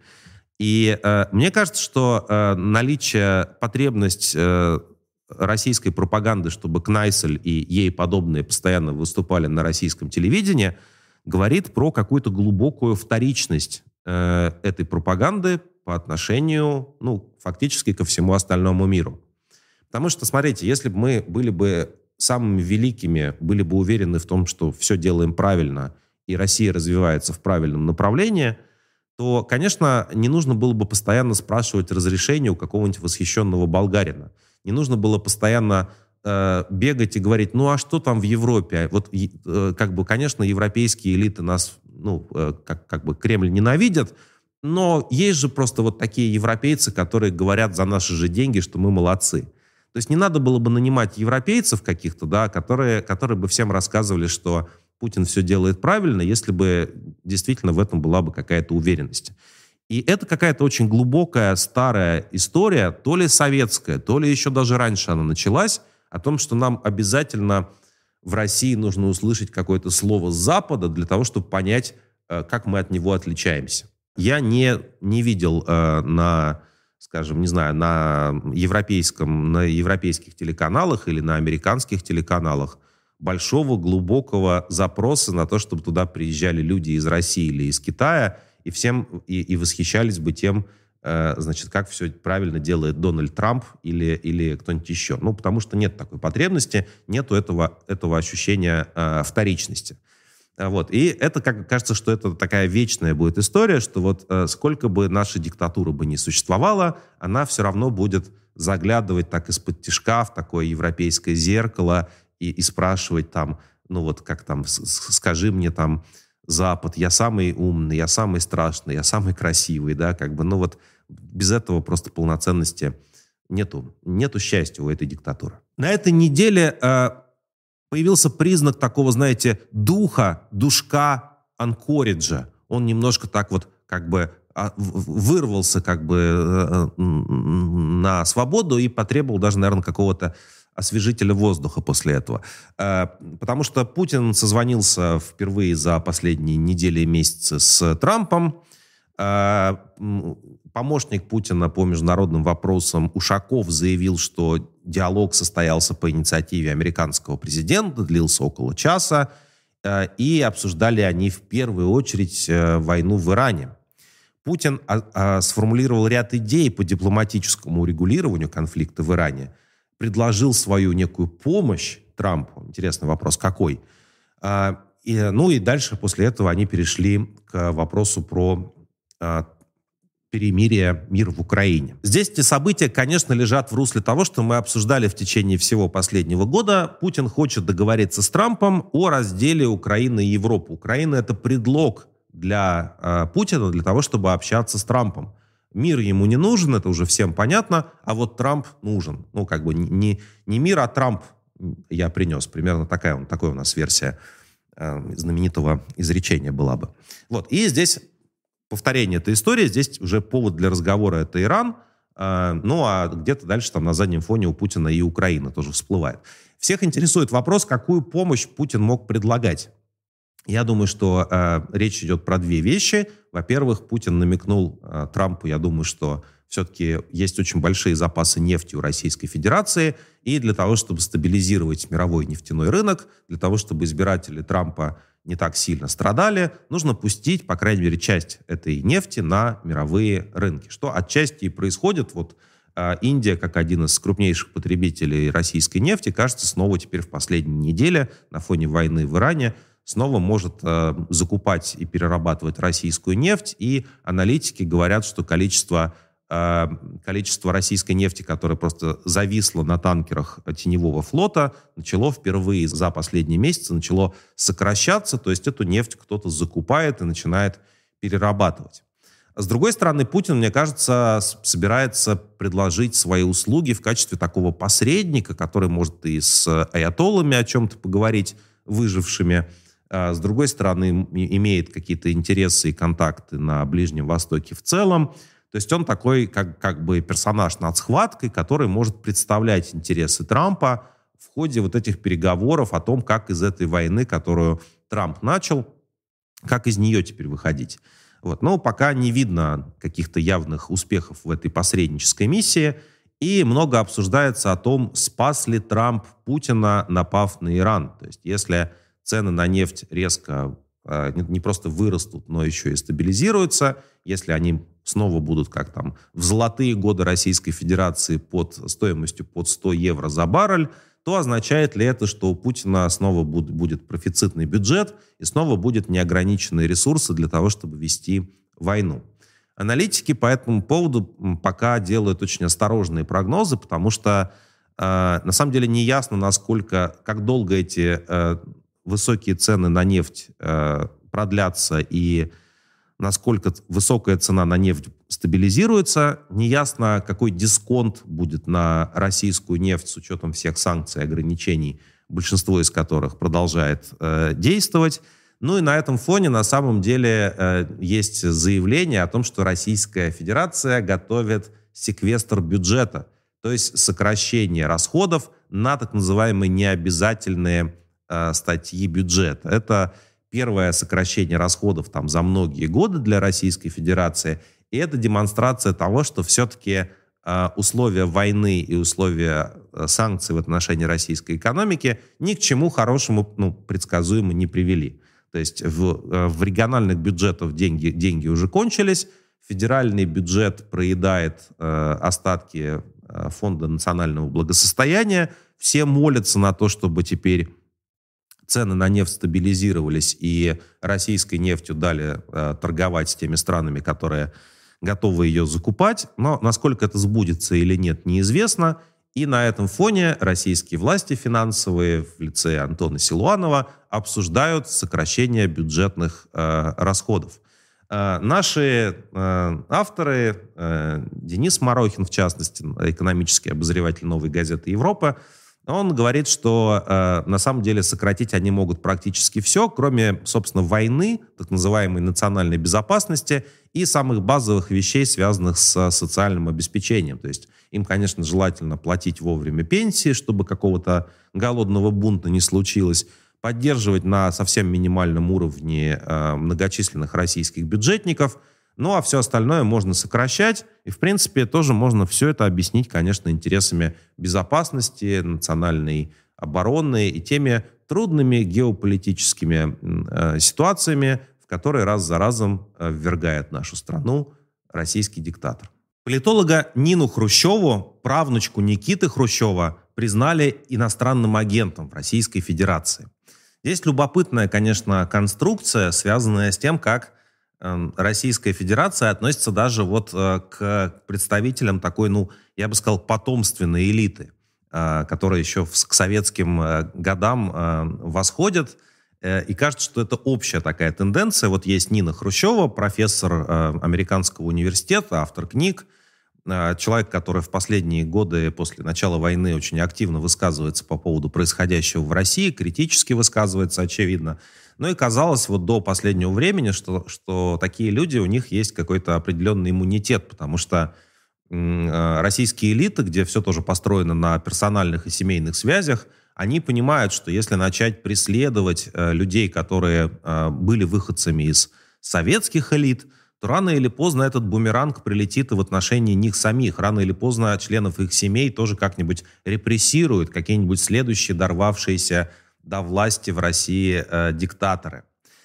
И э, мне кажется, что э, наличие, потребность э, российской пропаганды, чтобы Кнайсель и ей подобные постоянно выступали на российском телевидении, говорит про какую-то глубокую вторичность э, этой пропаганды по отношению, ну, фактически ко всему остальному миру. Потому что, смотрите, если бы мы были бы самыми великими, были бы уверены в том, что все делаем правильно, и Россия развивается в правильном направлении, то, конечно, не нужно было бы постоянно спрашивать разрешение у какого-нибудь восхищенного болгарина. Не нужно было постоянно э, бегать и говорить, ну а что там в Европе? Вот, э, как бы, конечно, европейские элиты нас, ну, э, как, как бы Кремль ненавидят, но есть же просто вот такие европейцы, которые говорят за наши же деньги, что мы молодцы. То есть не надо было бы нанимать европейцев каких-то, да, которые, которые бы всем рассказывали, что Путин все делает правильно, если бы действительно в этом была бы какая-то уверенность. И это какая-то очень глубокая, старая история, то ли советская, то ли еще даже раньше она началась, о том, что нам обязательно в России нужно услышать какое-то слово с Запада для того, чтобы понять, как мы от него отличаемся. Я не, не видел э, на, скажем, не знаю, на европейском, на европейских телеканалах или на американских телеканалах большого, глубокого запроса на то, чтобы туда приезжали люди из России или из Китая, и всем и, и восхищались бы тем, э, значит, как все правильно делает Дональд Трамп или, или кто-нибудь еще. Ну, потому что нет такой потребности, нету этого, этого ощущения э, вторичности. Вот. И это, как кажется, что это такая вечная будет история, что вот э, сколько бы наша диктатура бы не существовала, она все равно будет заглядывать так из-под тишка в такое европейское зеркало и, и спрашивать там, ну вот как там, скажи мне там, Запад, я самый умный, я самый страшный, я самый красивый, да, как бы, ну вот без этого просто полноценности нету, нету счастья у этой диктатуры. На этой неделе э, появился признак такого, знаете, духа, душка Анкориджа. Он немножко так вот как бы вырвался как бы э, на свободу и потребовал даже, наверное, какого-то освежителя воздуха после этого. Э, потому что Путин созвонился впервые за последние недели и месяцы с Трампом. Э, помощник Путина по международным вопросам Ушаков заявил, что диалог состоялся по инициативе американского президента, длился около часа, э, и обсуждали они в первую очередь э, войну в Иране. Путин а, а, сформулировал ряд идей по дипломатическому урегулированию конфликта в Иране, предложил свою некую помощь Трампу. Интересный вопрос, какой? А, И, ну и дальше после этого они перешли к вопросу про э, перемирие, мир в Украине. Здесь эти события, конечно, лежат в русле того, что мы обсуждали в течение всего последнего года. Путин хочет договориться с Трампом о разделе Украины и Европы. Украина — это предлог для э, Путина для того, чтобы общаться с Трампом. Мир ему не нужен, это уже всем понятно, а вот Трамп нужен. Ну, как бы не, не мир, а Трамп я принес. Примерно такая, такая у нас версия э, знаменитого изречения была бы. Вот. И здесь повторение этой истории, здесь уже повод для разговора — это Иран, э, ну а где-то дальше там на заднем фоне у Путина и Украина тоже всплывает. Всех интересует вопрос, какую помощь Путин мог предлагать. Я думаю, что э, речь идет про две вещи. Во-первых, Путин намекнул э, Трампу, я думаю, что все-таки есть очень большие запасы нефти у Российской Федерации, и для того, чтобы стабилизировать мировой нефтяной рынок, для того, чтобы избиратели Трампа не так сильно страдали, нужно пустить, по крайней мере, часть этой нефти на мировые рынки. Что отчасти и происходит. Вот э, Индия, как один из крупнейших потребителей российской нефти, кажется, снова теперь в последние недели на фоне войны в Иране снова может э, закупать и перерабатывать российскую нефть. И аналитики говорят, что количество, э, количество российской нефти, которая просто зависла на танкерах теневого флота, начало впервые за последние месяцы начало сокращаться. То есть эту нефть кто-то закупает и начинает перерабатывать. С другой стороны, Путин, мне кажется, собирается предложить свои услуги в качестве такого посредника, который может и с аятоллами о чем-то поговорить, выжившими. С другой стороны, имеет какие-то интересы и контакты на Ближнем Востоке в целом. То есть он такой как, как бы персонаж над схваткой, который может представлять интересы Трампа в ходе вот этих переговоров о том, как из этой войны, которую Трамп начал, как из нее теперь выходить. Вот. Но пока не видно каких-то явных успехов в этой посреднической миссии. И много обсуждается о том, спас ли Трамп Путина, напав на Иран. То есть если цены на нефть резко э, не просто вырастут, но еще и стабилизируются, если они снова будут, как там, в золотые годы Российской Федерации под стоимостью под сто евро за баррель, то означает ли это, что у Путина снова будет, будет профицитный бюджет и снова будут неограниченные ресурсы для того, чтобы вести войну? Аналитики по этому поводу пока делают очень осторожные прогнозы, потому что э, на самом деле не ясно, насколько, как долго эти э, высокие цены на нефть э, продлятся и насколько высокая цена на нефть стабилизируется. Неясно, какой дисконт будет на российскую нефть с учетом всех санкций и ограничений, большинство из которых продолжает э, действовать. Ну и на этом фоне на самом деле э, есть заявление о том, что Российская Федерация готовит секвестр бюджета, то есть сокращение расходов на так называемые необязательные э, статьи бюджета. Это первое сокращение расходов там, за многие годы для Российской Федерации, и это демонстрация того, что все-таки э, условия войны и условия э, санкций в отношении российской экономики ни к чему хорошему, ну, предсказуемо не привели. То есть в, в региональных бюджетах деньги, деньги уже кончились, федеральный бюджет проедает э, остатки э, Фонда национального благосостояния, все молятся на то, чтобы теперь цены на нефть стабилизировались и российской нефтью дали э, торговать с теми странами, которые готовы ее закупать, но насколько это сбудется или нет, неизвестно. И на этом фоне российские власти финансовые в лице Антона Силуанова обсуждают сокращение бюджетных э, расходов. Э, наши э, авторы, э, Денис Марохин, в частности, экономический обозреватель «Новой газеты Европа», он говорит, что э, на самом деле сократить они могут практически все, кроме, собственно, войны, так называемой национальной безопасности и самых базовых вещей, связанных с социальным обеспечением. То есть им, конечно, желательно платить вовремя пенсии, чтобы какого-то голодного бунта не случилось, поддерживать на совсем минимальном уровне э, многочисленных российских бюджетников. Ну, а все остальное можно сокращать. И, в принципе, тоже можно все это объяснить, конечно, интересами безопасности, национальной обороны и теми трудными геополитическими э, ситуациями, в которые раз за разом э, ввергает нашу страну российский диктатор. Политолога Нину Хрущеву, правнучку Никиты Хрущева, признали иностранным агентом в Российской Федерации. Есть любопытная, конечно, конструкция, связанная с тем, как э, Российская Федерация относится даже вот э, к представителям такой, ну, я бы сказал, потомственной элиты, э, которая еще в, к советским э, годам э, восходит. Э, и кажется, что это общая такая тенденция. Вот есть Нина Хрущева, профессор э, американского университета, автор книг, человек, который в последние годы после начала войны очень активно высказывается по поводу происходящего в России, критически высказывается, очевидно. Ну и казалось вот до последнего времени, что, что такие люди, у них есть какой-то определенный иммунитет, потому что м, российские элиты, где все тоже построено на персональных и семейных связях, они понимают, что если начать преследовать э, людей, которые э, были выходцами из советских элит, то рано или поздно этот бумеранг прилетит и в отношении них самих. Рано или поздно членов их семей тоже как-нибудь репрессируют какие-нибудь следующие дорвавшиеся до власти в России э, диктаторы.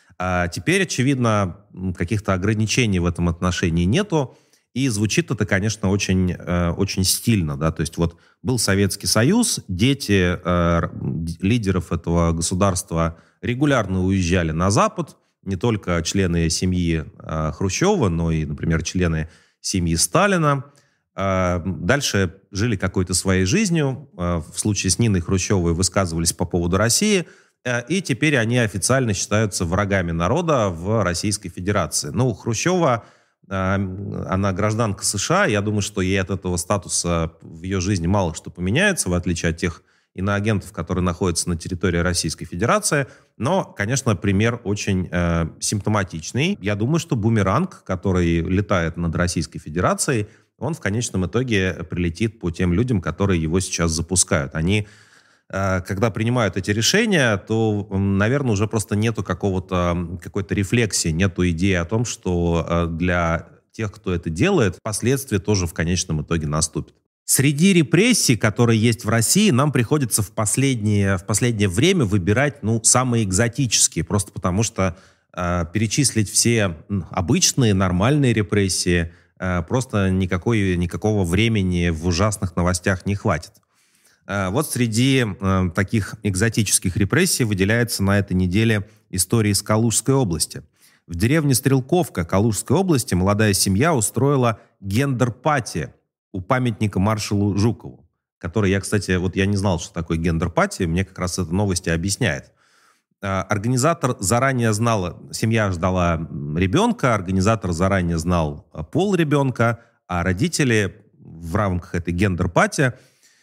А теперь, очевидно, каких-то ограничений в этом отношении нету. И звучит это, конечно, очень, э, очень стильно. Да? То есть вот был Советский Союз, дети э, лидеров этого государства регулярно уезжали на Запад, не только члены семьи э, Хрущева, но и, например, члены семьи Сталина. Э, дальше жили какой-то своей жизнью. Э, в случае с Ниной Хрущевой высказывались по поводу России. Э, и теперь они официально считаются врагами народа в Российской Федерации. Ну, Хрущева, э, она гражданка США. Я думаю, что ей от этого статуса в ее жизни мало что поменяется, в отличие от тех иноагентов, которые находятся на территории Российской Федерации. Но, конечно, пример очень э, симптоматичный. Я думаю, что бумеранг, который летает над Российской Федерацией, он в конечном итоге прилетит по тем людям, которые его сейчас запускают. Они, э, когда принимают эти решения, то, наверное, уже просто нету какого-то, какой-то рефлексии, нету идеи о том, что э, для тех, кто это делает, последствия тоже в конечном итоге наступят. Среди репрессий, которые есть в России, нам приходится в последнее, в последнее время выбирать, ну, самые экзотические, просто потому что э, перечислить все обычные, нормальные репрессии э, просто никакой, никакого времени в ужасных новостях не хватит. Э, вот среди э, таких экзотических репрессий выделяется на этой неделе история из Калужской области. В деревне Стрелковка Калужской области молодая семья устроила гендер-пати у памятника маршалу Жукову, который я, кстати, вот я не знал, что такое гендер-пати, мне как раз эта новость и объясняет. Организатор заранее знал, семья ждала ребенка, организатор заранее знал пол ребенка, а родители в рамках этой гендер-пати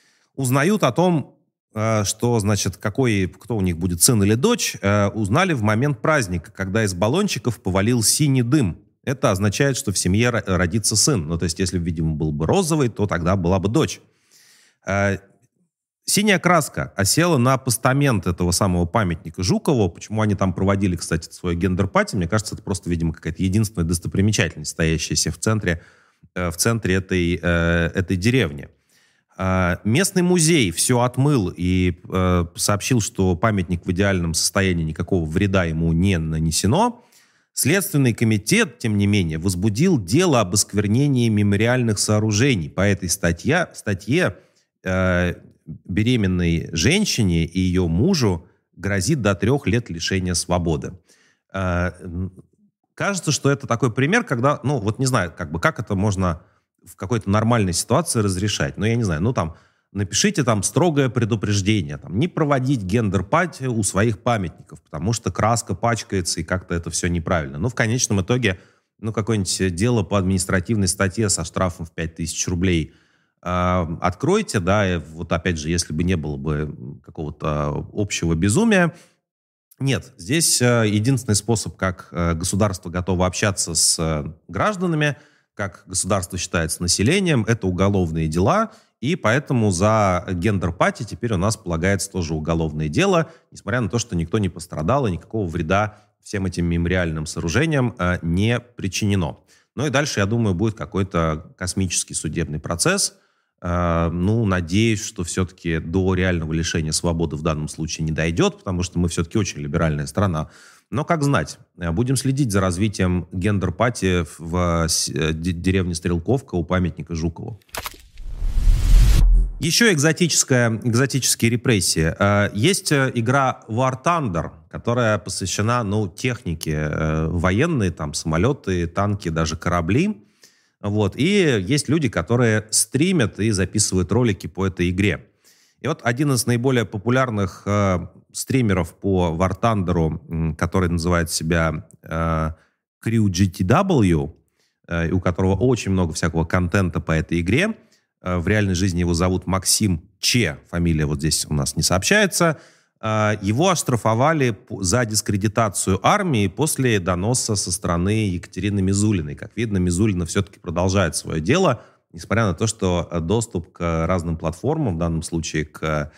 узнают о том, что, значит, какой, кто у них будет, сын или дочь, узнали в момент праздника, когда из баллончиков повалил синий дым. Это означает, что в семье родится сын. Ну, то есть, если, видимо, был бы розовый, то тогда была бы дочь. Синяя краска осела на постамент этого самого памятника Жукову. Почему они там проводили, кстати, свою гендер-пати? Мне кажется, это просто, видимо, какая-то единственная достопримечательность, стоящаяся в центре, в центре этой, этой деревни. Местный музей все отмыл и сообщил, что памятник в идеальном состоянии, никакого вреда ему не нанесено. Следственный комитет, тем не менее, возбудил дело об осквернении мемориальных сооружений. По этой статье, статье э, беременной женщине и ее мужу грозит до трех лет лишения свободы. Э, кажется, что это такой пример, когда, ну, вот не знаю, как бы, как это можно в какой-то нормальной ситуации разрешать. Но я не знаю, ну, там, напишите там строгое предупреждение, там, не проводить гендер-пати у своих памятников, потому что краска пачкается и как-то это все неправильно. Ну, в конечном итоге, ну, какое-нибудь дело по административной статье со штрафом в пять тысяч рублей э, откройте, да, и вот опять же, если бы не было бы какого-то общего безумия. Нет, здесь э, единственный способ, как э, государство готово общаться с э, гражданами, как государство считает с населением, это уголовные дела. И поэтому за гендер-пати теперь у нас полагается тоже уголовное дело, несмотря на то, что никто не пострадал и никакого вреда всем этим мемориальным сооружениям э, не причинено. Ну и дальше, я думаю, будет какой-то космический судебный процесс. Э, ну, надеюсь, что все-таки до реального лишения свободы в данном случае не дойдет, потому что мы все-таки очень либеральная страна. Но как знать, будем следить за развитием гендер-пати в деревне Стрелковка у памятника Жукову. Еще экзотическая, экзотические репрессии. Есть игра War Thunder, которая посвящена, ну, технике военной, там, самолеты, танки, даже корабли. Вот. И есть люди, которые стримят и записывают ролики по этой игре. И вот один из наиболее популярных э, стримеров по War Thunder, который называет себя э, Crew джи ти дабл ю, э, у которого очень много всякого контента по этой игре. Э, в реальной жизни его зовут Максим Че, фамилия вот здесь у нас не сообщается. Э, его оштрафовали за дискредитацию армии после доноса со стороны Екатерины Мизулиной. Как видно, Мизулина все-таки продолжает свое дело, несмотря на то, что доступ к разным платформам, в данном случае к,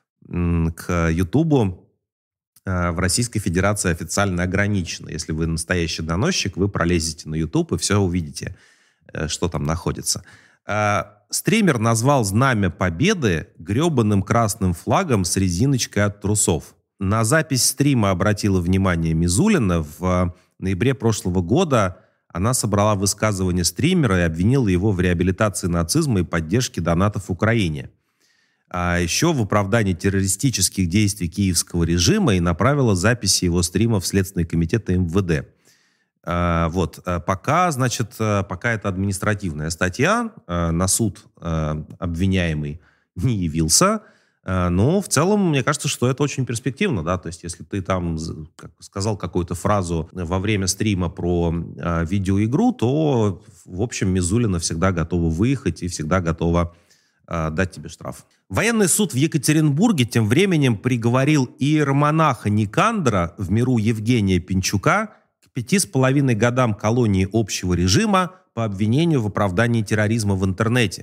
к Ютубу, в Российской Федерации официально ограничено. Если вы настоящий доносчик, вы пролезете на Ютуб и все увидите, что там находится. Стример назвал Знамя Победы гребаным красным флагом с резиночкой от трусов. На запись стрима обратила внимание Мизулина. В ноябре прошлого года она собрала высказывание стримера и обвинила его в реабилитации нацизма и поддержке донатов Украине. А еще в оправдании террористических действий киевского режима и направила записи его стрима в Следственный комитет эм вэ дэ. А, вот. Пока, значит, пока это административная статья, на суд обвиняемый не явился. Но в целом, мне кажется, что это очень перспективно, да, то есть если ты там как, сказал какую-то фразу во время стрима про э, видеоигру, то, в общем, Мизулина всегда готова выехать и всегда готова э, дать тебе штраф. Военный суд в Екатеринбурге тем временем приговорил иеромонаха Никандра в миру Евгения Пинчука к пяти с половиной годам колонии общего режима по обвинению в оправдании терроризма в интернете.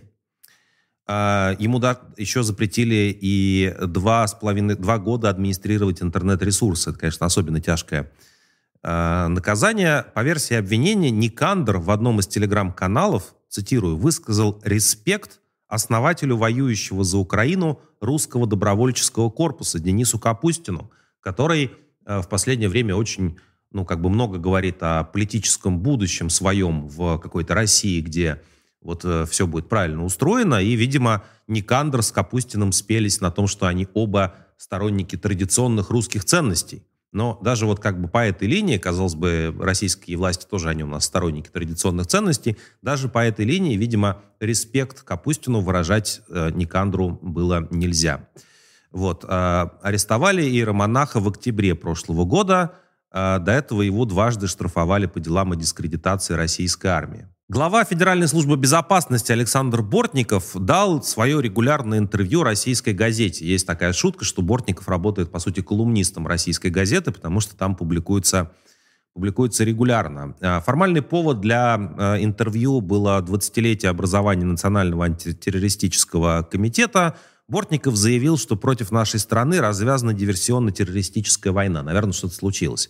Ему да, еще запретили и два с половиной, два года администрировать интернет-ресурсы. Это, конечно, особенно тяжкое э, наказание. По версии обвинения, Никандр в одном из телеграм-каналов, цитирую, высказал респект основателю воюющего за Украину русского добровольческого корпуса Денису Капустину, который э, в последнее время очень, ну, как бы много говорит о политическом будущем своем в какой-то России, где вот э, все будет правильно устроено, и, видимо, Никандр с Капустиным спелись на том, что они оба сторонники традиционных русских ценностей. Но даже вот как бы по этой линии, казалось бы, российские власти тоже, они у нас сторонники традиционных ценностей, даже по этой линии, видимо, респект Капустину выражать э, Никандру было нельзя. Вот. Э, арестовали иеромонаха в октябре прошлого года. Э, до этого его дважды штрафовали по делам о дискредитации российской армии. Глава Федеральной службы безопасности Александр Бортников дал свое регулярное интервью российской газете. Есть такая шутка, что Бортников работает, по сути, колумнистом российской газеты, потому что там публикуется, публикуется регулярно. Формальный повод для интервью было двадцатилетие образования Национального антитеррористического комитета. Бортников заявил, что против нашей страны развязана диверсионно-террористическая война. Наверное, что-то случилось.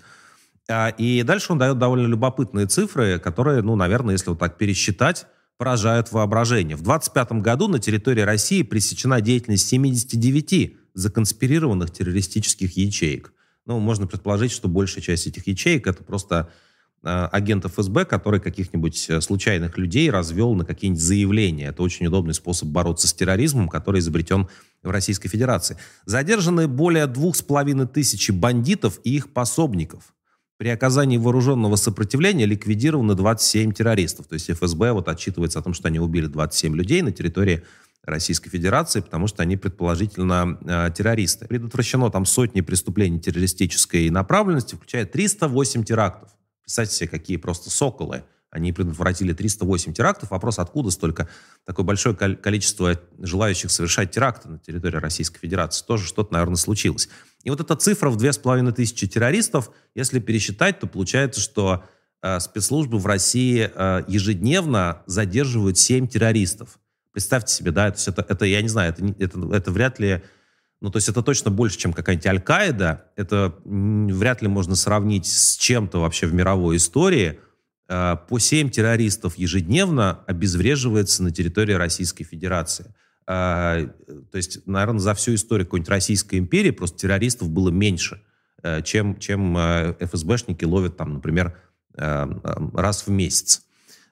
И дальше он дает довольно любопытные цифры, которые, ну, наверное, если вот так пересчитать, поражают воображение. В двадцать пятом году на территории России пресечена деятельность семидесяти девяти законспирированных террористических ячеек. Ну, можно предположить, что большая часть этих ячеек — это просто э, агент эф эс бэ, который каких-нибудь случайных людей развел на какие-нибудь заявления. Это очень удобный способ бороться с терроризмом, который изобретен в Российской Федерации. Задержаны более двух с половиной тысячи бандитов и их пособников. При оказании вооруженного сопротивления ликвидировано двадцать семь террористов. То есть эф эс бэ вот отчитывается о том, что они убили двадцать семь людей на территории Российской Федерации, потому что они предположительно э, террористы. Предотвращено там сотни преступлений террористической направленности, включая триста восемь терактов. Представьте себе, какие просто соколы. Они предотвратили триста восемь терактов. Вопрос, откуда столько, такое большое количество желающих совершать теракты на территории Российской Федерации. Тоже что-то, наверное, случилось. И вот эта цифра в две с половиной тысячи террористов, если пересчитать, то получается, что э, спецслужбы в России э, ежедневно задерживают семь террористов. Представьте себе, да, то есть это, это, я не знаю, это, это, это вряд ли, ну, то есть это точно больше, чем какая-нибудь Аль-Каида. Это вряд ли можно сравнить с чем-то вообще в мировой истории. Э, по семь террористов ежедневно обезвреживается на территории Российской Федерации. То есть, наверное, за всю историю какой-нибудь Российской империи просто террористов было меньше, чем, чем эф эс бэшники ловят, там, например, раз в месяц.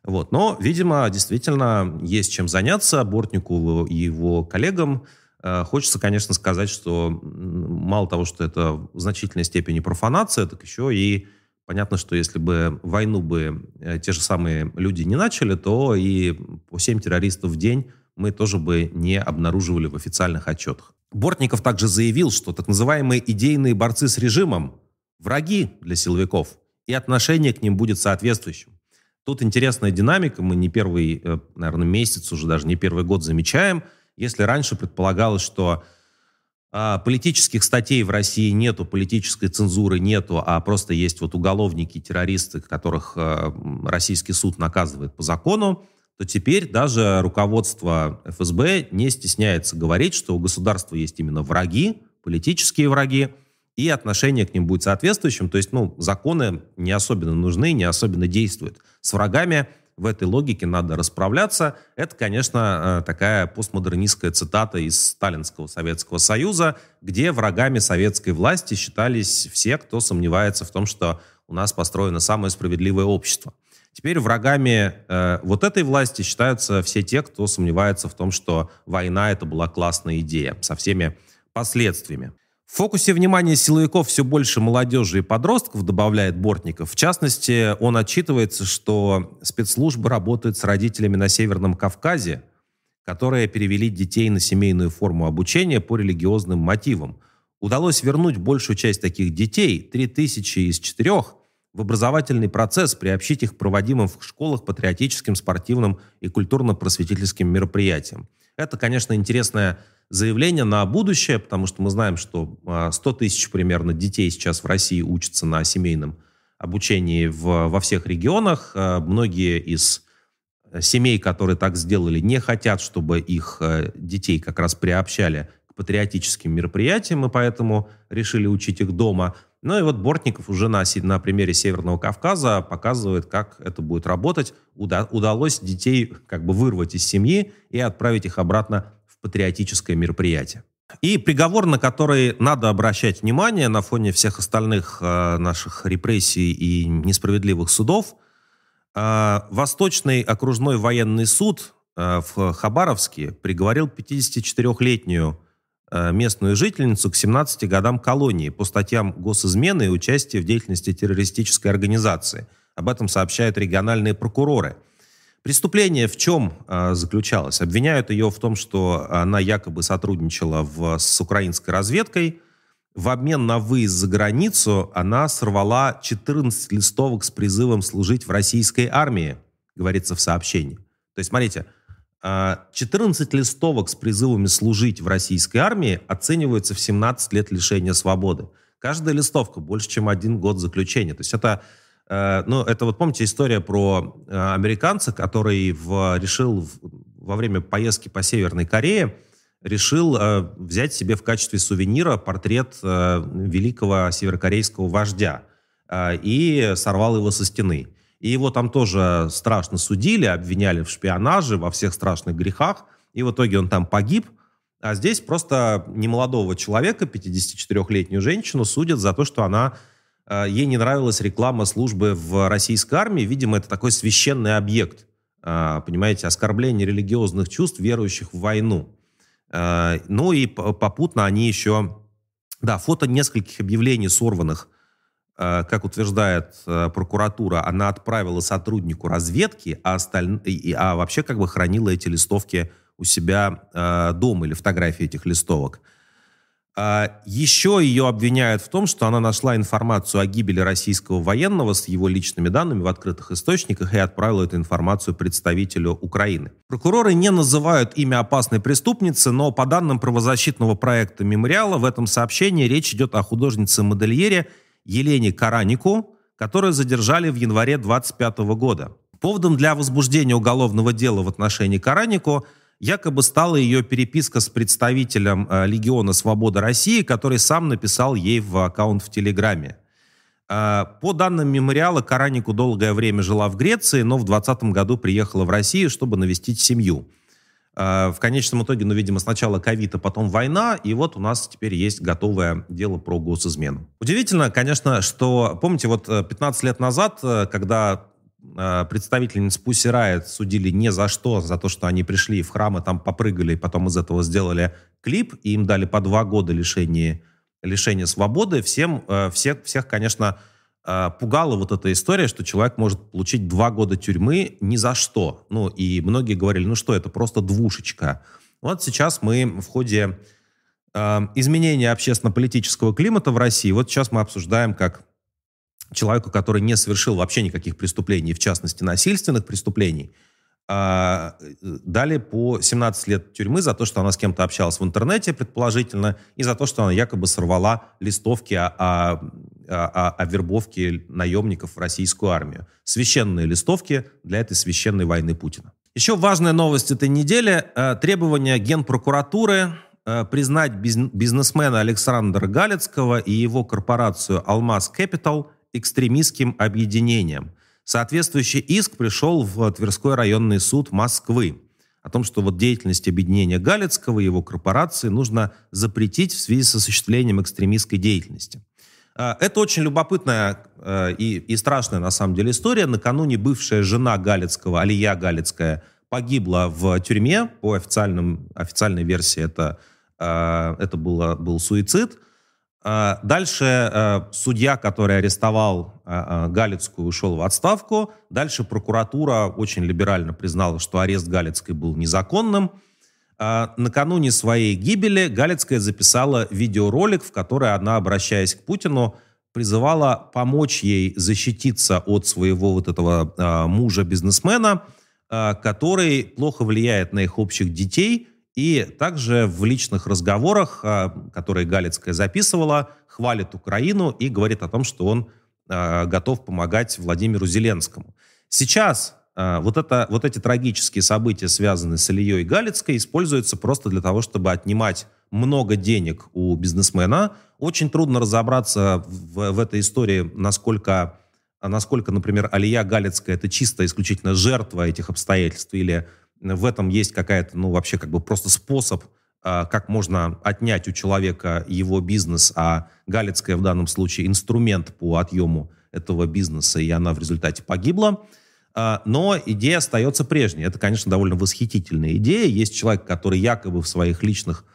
Вот. Но, видимо, действительно есть чем заняться Бортнику и его коллегам. Хочется, конечно, сказать, что мало того, что это в значительной степени профанация, так еще и понятно, что если бы войну бы те же самые люди не начали, то и по семь террористов в день мы тоже бы не обнаруживали в официальных отчетах. Бортников также заявил, что так называемые идейные борцы с режимом – враги для силовиков, и отношение к ним будет соответствующим. Тут интересная динамика, мы не первый, наверное, месяц, уже даже не первый год замечаем. Если раньше предполагалось, что а, политических статей в России нету, политической цензуры нету, а просто есть вот уголовники, террористы, которых а, российский суд наказывает по закону, то теперь даже руководство эф эс бэ не стесняется говорить, что у государства есть именно враги, политические враги, и отношение к ним будет соответствующим. То есть, ну, законы не особенно нужны, не особенно действуют. С врагами в этой логике надо расправляться. Это, конечно, такая постмодернистская цитата из сталинского Советского Союза, где врагами советской власти считались все, кто сомневается в том, что у нас построено самое справедливое общество. Теперь врагами э, вот этой власти считаются все те, кто сомневается в том, что война — это была классная идея со всеми последствиями. В фокусе внимания силовиков все больше молодежи и подростков, добавляет Бортников. В частности, он отчитывается, что спецслужбы работают с родителями на Северном Кавказе, которые перевели детей на семейную форму обучения по религиозным мотивам. Удалось вернуть большую часть таких детей, три тысячи из четырех, в образовательный процесс, приобщить их к проводимым в школах патриотическим, спортивным и культурно-просветительским мероприятиям. Это, конечно, интересное заявление на будущее, потому что мы знаем, что сто тысяч примерно детей сейчас в России учатся на семейном обучении в, во всех регионах. Многие из семей, которые так сделали, не хотят, чтобы их детей как раз приобщали к патриотическим мероприятиям, и поэтому решили учить их дома. Ну и вот Бортников уже на, на примере Северного Кавказа показывает, как это будет работать. Уда, удалось детей как бы вырвать из семьи и отправить их обратно в патриотическое мероприятие. И приговор, на который надо обращать внимание на фоне всех остальных э, наших репрессий и несправедливых судов. Э, Восточный окружной военный суд э, в Хабаровске приговорил пятидесятичетырёхлетнюю местную жительницу к семнадцати годам колонии по статьям госизмены и участия в деятельности террористической организации. Об этом сообщают региональные прокуроры. Преступление в чем а, заключалось? Обвиняют ее в том, что она якобы сотрудничала в, с украинской разведкой. В обмен на выезд за границу она сорвала четырнадцать листовок с призывом служить в российской армии, говорится в сообщении. То есть, смотрите, четырнадцать листовок с призывами служить в российской армии оцениваются в семнадцать лет лишения свободы. Каждая листовка больше, чем один год заключения. То есть это, э, ну, это вот помните история про э, американца, который в, решил в, во время поездки по Северной Корее решил э, взять себе в качестве сувенира портрет э, великого северокорейского вождя э, и сорвал его со стены. И его там тоже страшно судили, обвиняли в шпионаже, во всех страшных грехах. И в итоге он там погиб. А здесь просто немолодого человека, пятидесятичетырёхлетнюю женщину, судят за то, что она, ей не нравилась реклама службы в российской армии. Видимо, это такой священный объект. Понимаете, оскорбление религиозных чувств верующих в войну. Ну и попутно они еще... Да, фото нескольких объявлений сорванных, как утверждает прокуратура, она отправила сотруднику разведки, а, осталь... а вообще как бы хранила эти листовки у себя э, дома или фотографии этих листовок. А еще ее обвиняют в том, что она нашла информацию о гибели российского военного с его личными данными в открытых источниках и отправила эту информацию представителю Украины. Прокуроры не называют имя опасной преступницы, но по данным правозащитного проекта «Мемориала» в этом сообщении речь идет о художнице-модельере Елене Каранику, которую задержали в январе двадцать пятого года. Поводом для возбуждения уголовного дела в отношении Каранику якобы стала ее переписка с представителем э, Легиона Свободы России, который сам написал ей в аккаунт в Телеграме. Э, по данным «Мемориала», Каранику долгое время жила в Греции, но в двадцатом году приехала в Россию, чтобы навестить семью. В конечном итоге, ну, видимо, сначала ковид, а потом война, и вот у нас теперь есть готовое дело про госизмену. Удивительно, конечно, что, помните, вот пятнадцать лет назад, когда э, представительниц Pussy Riot судили не за что, за то, что они пришли в храм и там попрыгали, и потом из этого сделали клип, и им дали по два года лишения, лишения свободы. Всем, э, всех, всех, конечно, э, пугала вот эта история, что человек может получить два года тюрьмы ни за что. Ну, и многие говорили, ну что, это просто двушечка. Вот сейчас мы в ходе э, изменения общественно-политического климата в России, вот сейчас мы обсуждаем, как человеку, который не совершил вообще никаких преступлений, в частности, насильственных преступлений, э, дали по семнадцать лет тюрьмы за то, что она с кем-то общалась в интернете, предположительно, и за то, что она якобы сорвала листовки о, о, о, о вербовке наемников в российскую армию. Священные листовки для этой священной войны Путина. Еще важная новость этой недели. Э, требования Генпрокуратуры э, признать биз- бизнесмена Александра Галицкого и его корпорацию «Алмаз Capital» экстремистским объединением. Соответствующий иск пришел в Тверской районный суд Москвы о том, что вот деятельность объединения Галицкого и его корпорации нужно запретить в связи с осуществлением экстремистской деятельности. Это очень любопытная и, и страшная на самом деле история. Накануне бывшая жена Галицкого, Алия Галицкая, погибла в тюрьме. По официальным, официальной версии это, это было, был суицид. Дальше судья, который арестовал Галицкую, ушел в отставку. Дальше прокуратура очень либерально признала, что арест Галицкой был незаконным. Накануне своей гибели Галицкая записала видеоролик, в который она, обращаясь к Путину, призывала помочь ей защититься от своего вот этого э, мужа-бизнесмена, э, который плохо влияет на их общих детей. И также в личных разговорах, э, которые Галицкая записывала, хвалит Украину и говорит о том, что он э, готов помогать Владимиру Зеленскому. Сейчас Вот, это, вот эти трагические события, связанные с Алией Галицкой, используются просто для того, чтобы отнимать много денег у бизнесмена. Очень трудно разобраться в, в этой истории, насколько, насколько, например, Алия Галицкая — это чисто исключительно жертва этих обстоятельств, или в этом есть какая-то, ну, вообще как бы просто способ, как можно отнять у человека его бизнес, а Галицкая в данном случае инструмент по отъему этого бизнеса, и она в результате погибла. Но идея остается прежней. Это, конечно, довольно восхитительная идея. Есть человек, который якобы в своих личных,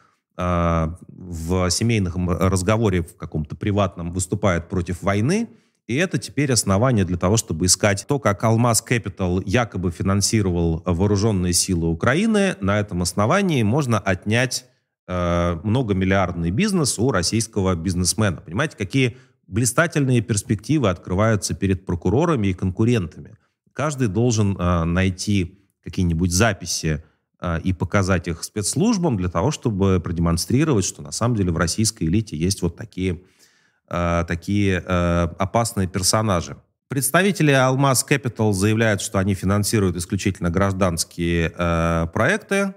в семейном разговоре, в каком-то приватном, выступает против войны. И это теперь основание для того, чтобы искать то, как Алмаз Capital якобы финансировал вооруженные силы Украины. На этом основании можно отнять многомиллиардный бизнес у российского бизнесмена. Понимаете, какие блистательные перспективы открываются перед прокурорами и конкурентами. Каждый должен э, найти какие-нибудь записи э, и показать их спецслужбам для того, чтобы продемонстрировать, что на самом деле в российской элите есть вот такие, э, такие э, опасные персонажи. Представители Алмаз Capital заявляют, что они финансируют исключительно гражданские э, проекты.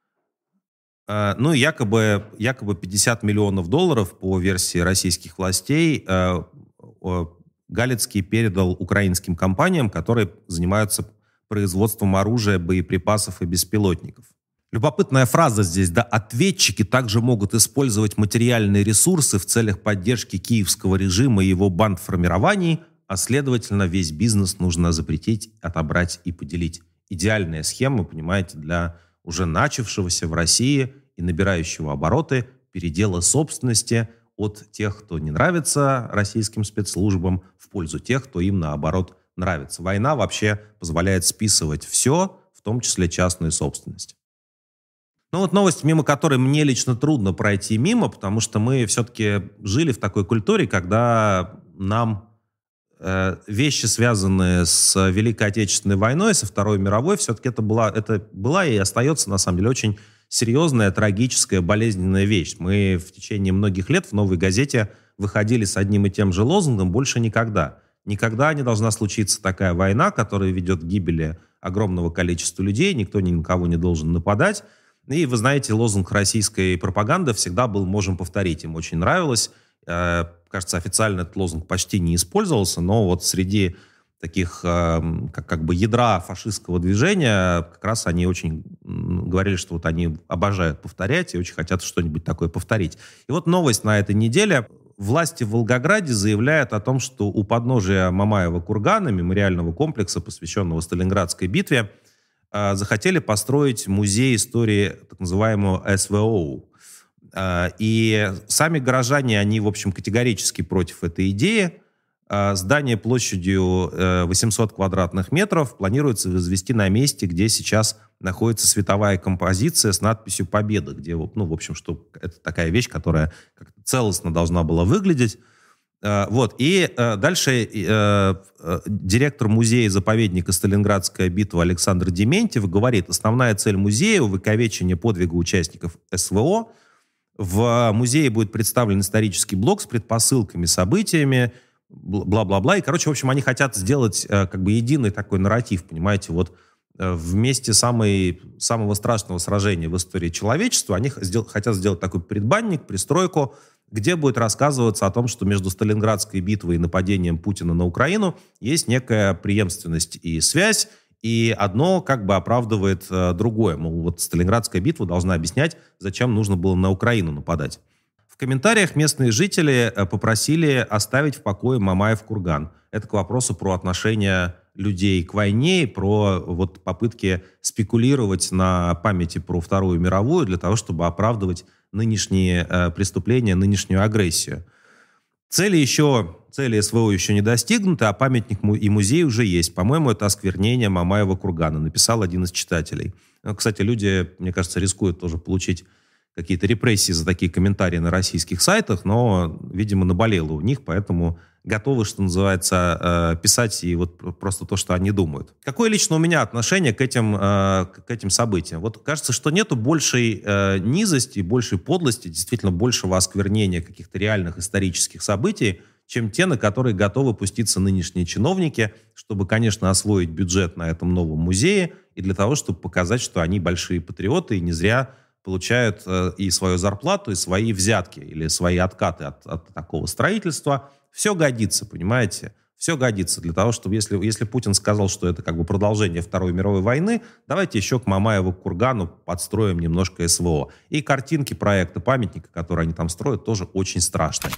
Э, ну, якобы, якобы пятьдесят миллионов долларов по версии российских властей э, э, Галицкий передал украинским компаниям, которые занимаются производством оружия, боеприпасов и беспилотников. Любопытная фраза здесь, да, ответчики также могут использовать материальные ресурсы в целях поддержки киевского режима и его бандформирований, а следовательно весь бизнес нужно запретить, отобрать и поделить. Идеальная схема, понимаете, для уже начавшегося в России и набирающего обороты передела собственности от тех, кто не нравится российским спецслужбам, в пользу тех, кто им, наоборот, нравится. Война вообще позволяет списывать все, в том числе частную собственность. Ну вот новость, мимо которой мне лично трудно пройти мимо, потому что мы все-таки жили в такой культуре, когда нам э, вещи, связанные с Великой Отечественной войной, со Второй мировой, все-таки это была, это была и остается, на самом деле, очень серьезная, трагическая, болезненная вещь. Мы в течение многих лет в «Новой газете» выходили с одним и тем же лозунгом «Больше никогда». Никогда не должна случиться такая война, которая ведет к гибели огромного количества людей, никто ни на кого не должен нападать. И, вы знаете, лозунг российской пропаганды всегда был «можем повторить». Им очень нравилось. Кажется, официально этот лозунг почти не использовался, но вот среди таких как, как бы ядра фашистского движения как раз они очень говорили, что вот они обожают повторять и очень хотят что-нибудь такое повторить. И вот новость на этой неделе. Власти в Волгограде заявляют о том, что у подножия Мамаева кургана, мемориального комплекса, посвященного Сталинградской битве, э, захотели построить музей истории так называемого эс вэ о. Э, и сами горожане, они, в общем, категорически против этой идеи. Э, здание площадью э, восемьсот квадратных метров планируется возвести на месте, где сейчас находится световая композиция с надписью «Победа», где, ну, в общем, что это такая вещь, которая как-то целостно должна была выглядеть. Э, вот. И э, дальше э, э, директор музея-заповедника «Сталинградская битва» Александр Дементьев говорит: основная цель музея — увековечение подвига участников эс вэ о. В музее будет представлен исторический блок с предпосылками, событиями, бла-бла-бла. И, короче, в общем, они хотят сделать э, как бы единый такой нарратив, понимаете, вот в месте самой, самого страшного сражения в истории человечества они сдел, хотят сделать такой предбанник, пристройку, где будет рассказываться о том, что между Сталинградской битвой и нападением Путина на Украину есть некая преемственность и связь, и одно как бы оправдывает э, другое. Мол, вот Сталинградская битва должна объяснять, зачем нужно было на Украину нападать. В комментариях местные жители э, попросили оставить в покое Мамаев курган. Это к вопросу про отношения людей к войне, про вот попытки спекулировать на памяти про Вторую мировую для того, чтобы оправдывать нынешние э, преступления, нынешнюю агрессию. Цели еще, цели эс вэ о еще не достигнуты, а памятник му- и музей уже есть. По-моему, это осквернение Мамаева кургана, написал один из читателей. Кстати, люди, мне кажется, рискуют тоже получить какие-то репрессии за такие комментарии на российских сайтах, но, видимо, наболело у них, поэтому готовы, что называется, писать и вот просто то, что они думают. Какое лично у меня отношение к этим, к этим событиям? Вот кажется, что нету большей низости, большей подлости, действительно большего осквернения каких-то реальных исторических событий, чем те, на которые готовы пуститься нынешние чиновники, чтобы, конечно, освоить бюджет на этом новом музее и для того, чтобы показать, что они большие патриоты и не зря получают и свою зарплату, и свои взятки или свои откаты от, от такого строительства. Все годится, понимаете? Все годится для того, чтобы, если, если Путин сказал, что это как бы продолжение Второй мировой войны, давайте еще к Мамаеву кургану подстроим немножко эс вэ о. И картинки проекта памятника, которые они там строят, тоже очень страшные.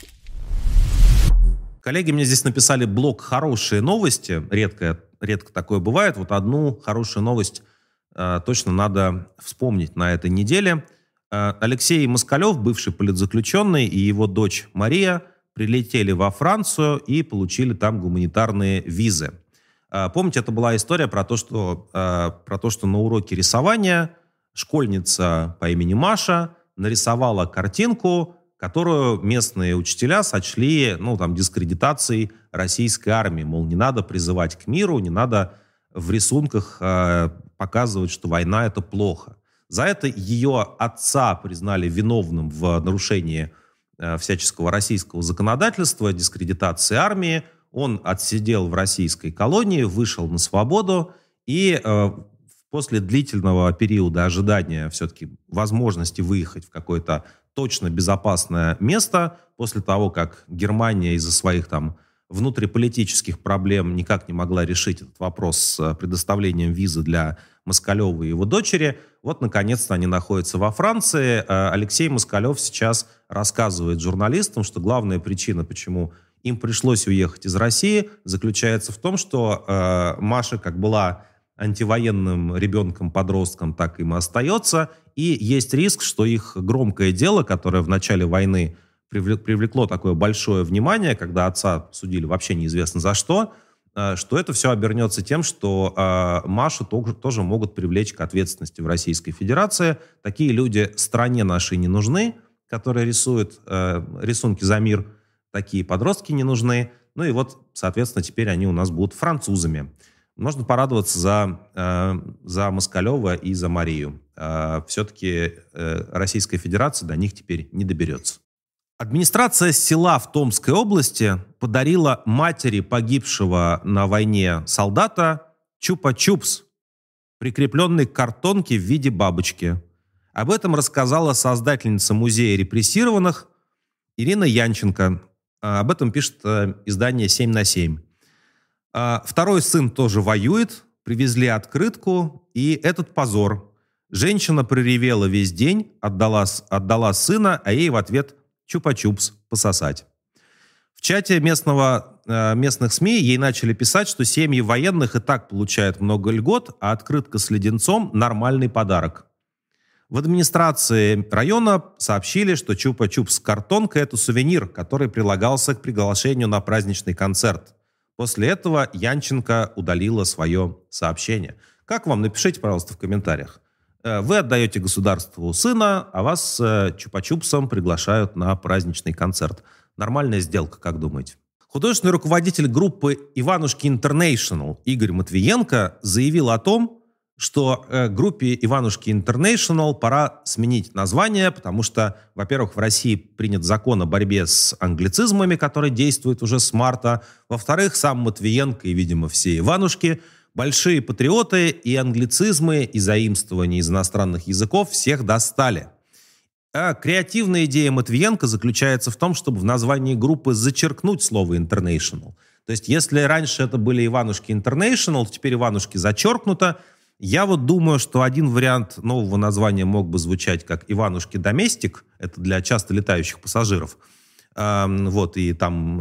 Коллеги мне здесь написали блог «Хорошие новости». Редко, редко такое бывает. Вот одну хорошую новость э, точно надо вспомнить на этой неделе. Э, Алексей Москалев, бывший политзаключенный, и его дочь Мария прилетели во Францию и получили там гуманитарные визы. Помните, это была история про то, что, про то, что на уроке рисования школьница по имени Маша нарисовала картинку, которую местные учителя сочли, ну, там, дискредитацией российской армии. Мол, не надо призывать к миру, не надо в рисунках показывать, что война — это плохо. За это ее отца признали виновным в нарушении всяческого российского законодательства, дискредитации армии. Он отсидел в российской колонии, вышел на свободу и э, после длительного периода ожидания все-таки возможности выехать в какое-то точно безопасное место, после того, как Германия из-за своих там внутриполитических проблем никак не могла решить этот вопрос с предоставлением визы для Москалева и его дочери. Вот, наконец-то, они находятся во Франции. Алексей Москалев сейчас рассказывает журналистам, что главная причина, почему им пришлось уехать из России, заключается в том, что э, Маша как была антивоенным ребенком-подростком, так им и остается. И есть риск, что их громкое дело, которое в начале войны привлекло такое большое внимание, когда отца судили вообще неизвестно за что, что это все обернется тем, что э, Машу тоже, тоже могут привлечь к ответственности в Российской Федерации. Такие люди стране нашей не нужны, которые рисуют э, рисунки за мир. Такие подростки не нужны. Ну и вот, соответственно, теперь они у нас будут французами. Можно порадоваться за, э, за Москалева и за Марию. Э, все-таки э, Российская Федерация до них теперь не доберется. Администрация села в Томской области подарила матери погибшего на войне солдата чупа-чупс, прикрепленный к картонке в виде бабочки. Об этом рассказала создательница музея репрессированных Ирина Янченко. Об этом пишет издание семь на семь. Второй сын тоже воюет, привезли открытку, и этот позор. Женщина проревела весь день, отдала, отдала сына, а ей в ответ чупа-чупс пососать. В чате местного, э, местных СМИ ей начали писать, что семьи военных и так получают много льгот, а открытка с леденцом – нормальный подарок. В администрации района сообщили, что чупа-чупс с картонкой – это сувенир, который прилагался к приглашению на праздничный концерт. После этого Янченко удалила свое сообщение. Как вам? Напишите, пожалуйста, в комментариях. Вы отдаете государству сына, а вас чупа-чупсом приглашают на праздничный концерт. Нормальная сделка, как думаете? Художественный руководитель группы «Иванушки Интернейшнл» Игорь Матвиенко заявил о том, что э, группе «Иванушки Интернейшнл» пора сменить название, потому что, во-первых, в России принят закон о борьбе с англицизмами, который действует уже с марта. Во-вторых, сам Матвиенко и, видимо, все «Иванушки» большие патриоты, и англицизмы, и заимствования из иностранных языков всех достали. А креативная идея Матвиенко заключается в том, чтобы в названии группы зачеркнуть слово «International». То есть, если раньше это были «Иванушки International», то теперь «Иванушки» зачеркнуто. Я вот думаю, что один вариант нового названия мог бы звучать как «Иванушки Доместик». Это для часто летающих пассажиров. Вот, и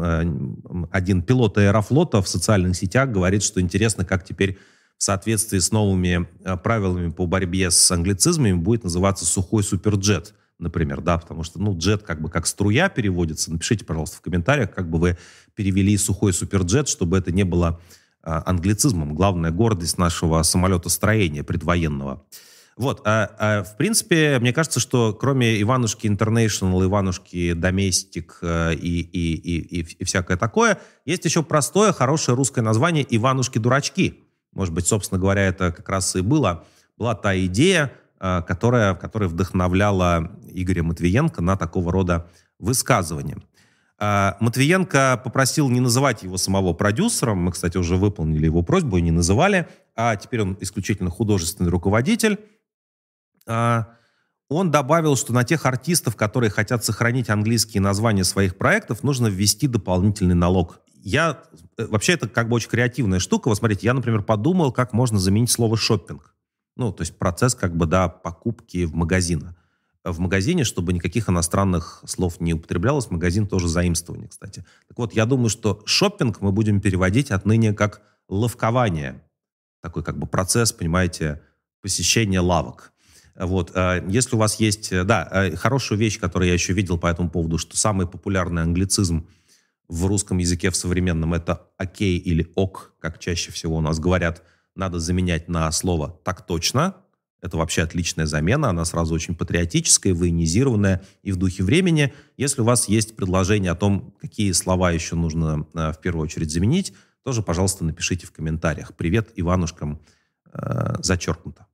там один пилот Аэрофлота в социальных сетях говорит, что интересно, как теперь в соответствии с новыми правилами по борьбе с англицизмами будет называться «Сухой суперджет», например, да, потому что, ну, джет как бы как струя переводится. Напишите, пожалуйста, в комментариях, как бы вы перевели «Сухой суперджет», чтобы это не было англицизмом. Главная гордость нашего самолетостроения предвоенного. Вот, а, а, в принципе, мне кажется, что кроме «Иванушки Интернейшнл», «Иванушки Доместик» и, и, и, и, и всякое такое, есть еще простое, хорошее русское название «Иванушки-дурачки». Может быть, собственно говоря, это как раз и было, была та идея, которая, которая вдохновляла Игоря Матвиенко на такого рода высказывания. Матвиенко попросил не называть его самого продюсером. Мы, кстати, уже выполнили его просьбу и не называли. А теперь он исключительно художественный руководитель. Он добавил, что на тех артистов, которые хотят сохранить английские названия своих проектов, нужно ввести дополнительный налог. Я... Вообще, это как бы очень креативная штука. Вот смотрите, я, например, подумал, как можно заменить слово «шоппинг». Ну, то есть процесс как бы, да, покупки в магазине. В магазине, чтобы никаких иностранных слов не употреблялось. Магазин тоже заимствование, кстати. Так вот, я думаю, что шоппинг мы будем переводить отныне как лавкование. Такой как бы процесс, понимаете, посещения лавок. Вот. Если у вас есть... Да, хорошая вещь, которую я еще видел по этому поводу, что самый популярный англицизм в русском языке в современном — это «окей» или «ок», как чаще всего у нас говорят. Надо заменять на слово «так точно». Это вообще отличная замена, она сразу очень патриотическая, военизированная и в духе времени. Если у вас есть предложение о том, какие слова еще нужно э, в первую очередь заменить, тоже, пожалуйста, напишите в комментариях. Привет Иванушкам, э, зачеркнуто.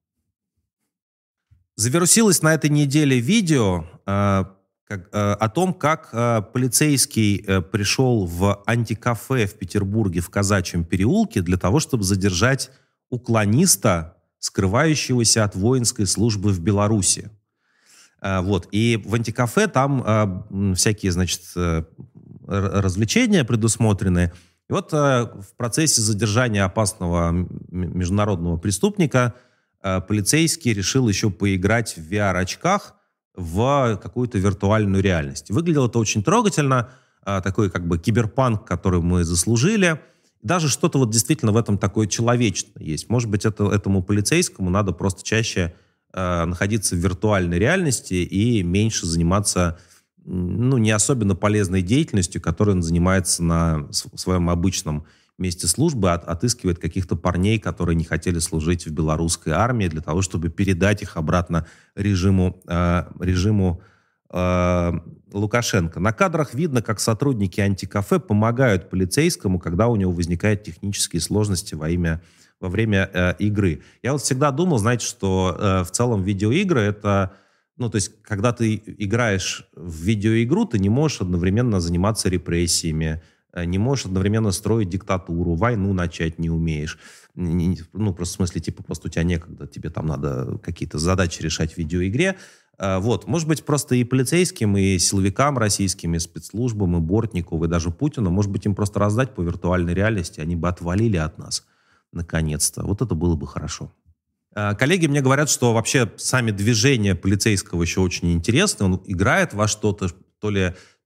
Завирусилось на этой неделе видео э, как, э, о том, как э, полицейский э, пришел в антикафе в Петербурге в Казачьем переулке для того, чтобы задержать уклониста, скрывающегося от воинской службы в Беларуси. Вот. И в антикафе там а, всякие, значит, развлечения предусмотрены. И вот а, в процессе задержания опасного международного преступника а, полицейский решил еще поиграть в ви ар-очках в какую-то виртуальную реальность. Выглядело это очень трогательно. А, такой как бы киберпанк, который мы заслужили. Даже что-то вот действительно в этом такое человечное есть. Может быть, это, этому полицейскому надо просто чаще э, находиться в виртуальной реальности и меньше заниматься, ну, не особенно полезной деятельностью, которой он занимается на своем обычном месте службы, от, отыскивает каких-то парней, которые не хотели служить в белорусской армии, для того, чтобы передать их обратно режиму, э, режиму э, Лукашенко. На кадрах видно, как сотрудники антикафе помогают полицейскому, когда у него возникают технические сложности во, имя, во время э, игры. Я вот всегда думал, знаете, что э, в целом видеоигры это... Ну, то есть, когда ты играешь в видеоигру, ты не можешь одновременно заниматься репрессиями, э, не можешь одновременно строить диктатуру, войну начать не умеешь. Ну, просто в смысле, типа, просто у тебя некогда, тебе там надо какие-то задачи решать в видеоигре. Вот, может быть, просто и полицейским, и силовикам российским, и спецслужбам, и Бортникову, и даже Путину, может быть, им просто раздать по виртуальной реальности, они бы отвалили от нас, наконец-то. Вот это было бы хорошо. Коллеги мне говорят, что вообще сами движения полицейского еще очень интересны. Он играет во что-то, то ли,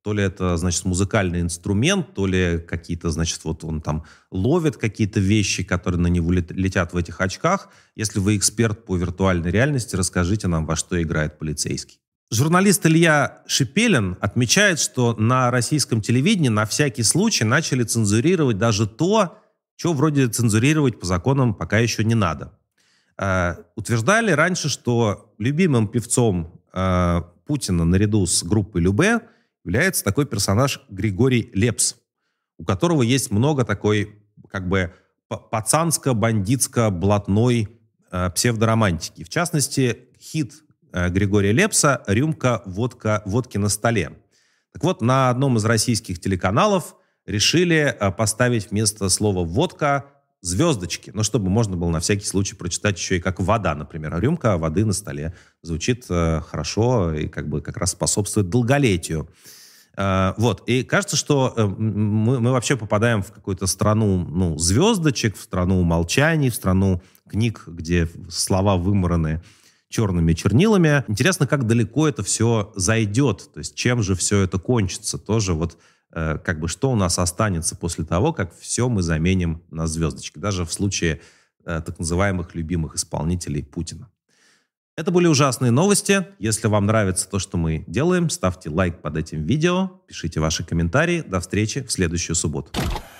То ли это, значит, музыкальный инструмент, то ли какие-то, значит, вот он там ловит какие-то вещи, которые на него летят в этих очках. Если вы эксперт по виртуальной реальности, расскажите нам, во что играет полицейский. Журналист Илья Шипелин отмечает, что на российском телевидении на всякий случай начали цензурировать даже то, что вроде цензурировать по законам пока еще не надо. Э, утверждали раньше, что любимым певцом э, Путина наряду с группой Любэ является такой персонаж Григорий Лепс, у которого есть много такой как бы пацанско-бандитско-блатной э, псевдоромантики. В частности, хит Григория Лепса «Рюмка водка, водки на столе». Так вот, на одном из российских телеканалов решили поставить вместо слова «водка» звездочки, ну, чтобы можно было на всякий случай прочитать еще и как «вода», например. «Рюмка воды на столе» звучит э, хорошо и как бы как раз способствует долголетию. Э, вот, и кажется, что э, мы, мы вообще попадаем в какую-то страну, ну, звездочек, в страну молчаний, в страну книг, где слова вымараны черными чернилами. Интересно, как далеко это все зайдет, то есть чем же все это кончится. Тоже вот э, как бы что у нас останется после того, как все мы заменим на звездочки, даже в случае э, так называемых любимых исполнителей Путина. Это были ужасные новости. Если вам нравится то, что мы делаем, ставьте лайк под этим видео, пишите ваши комментарии. До встречи в следующую субботу.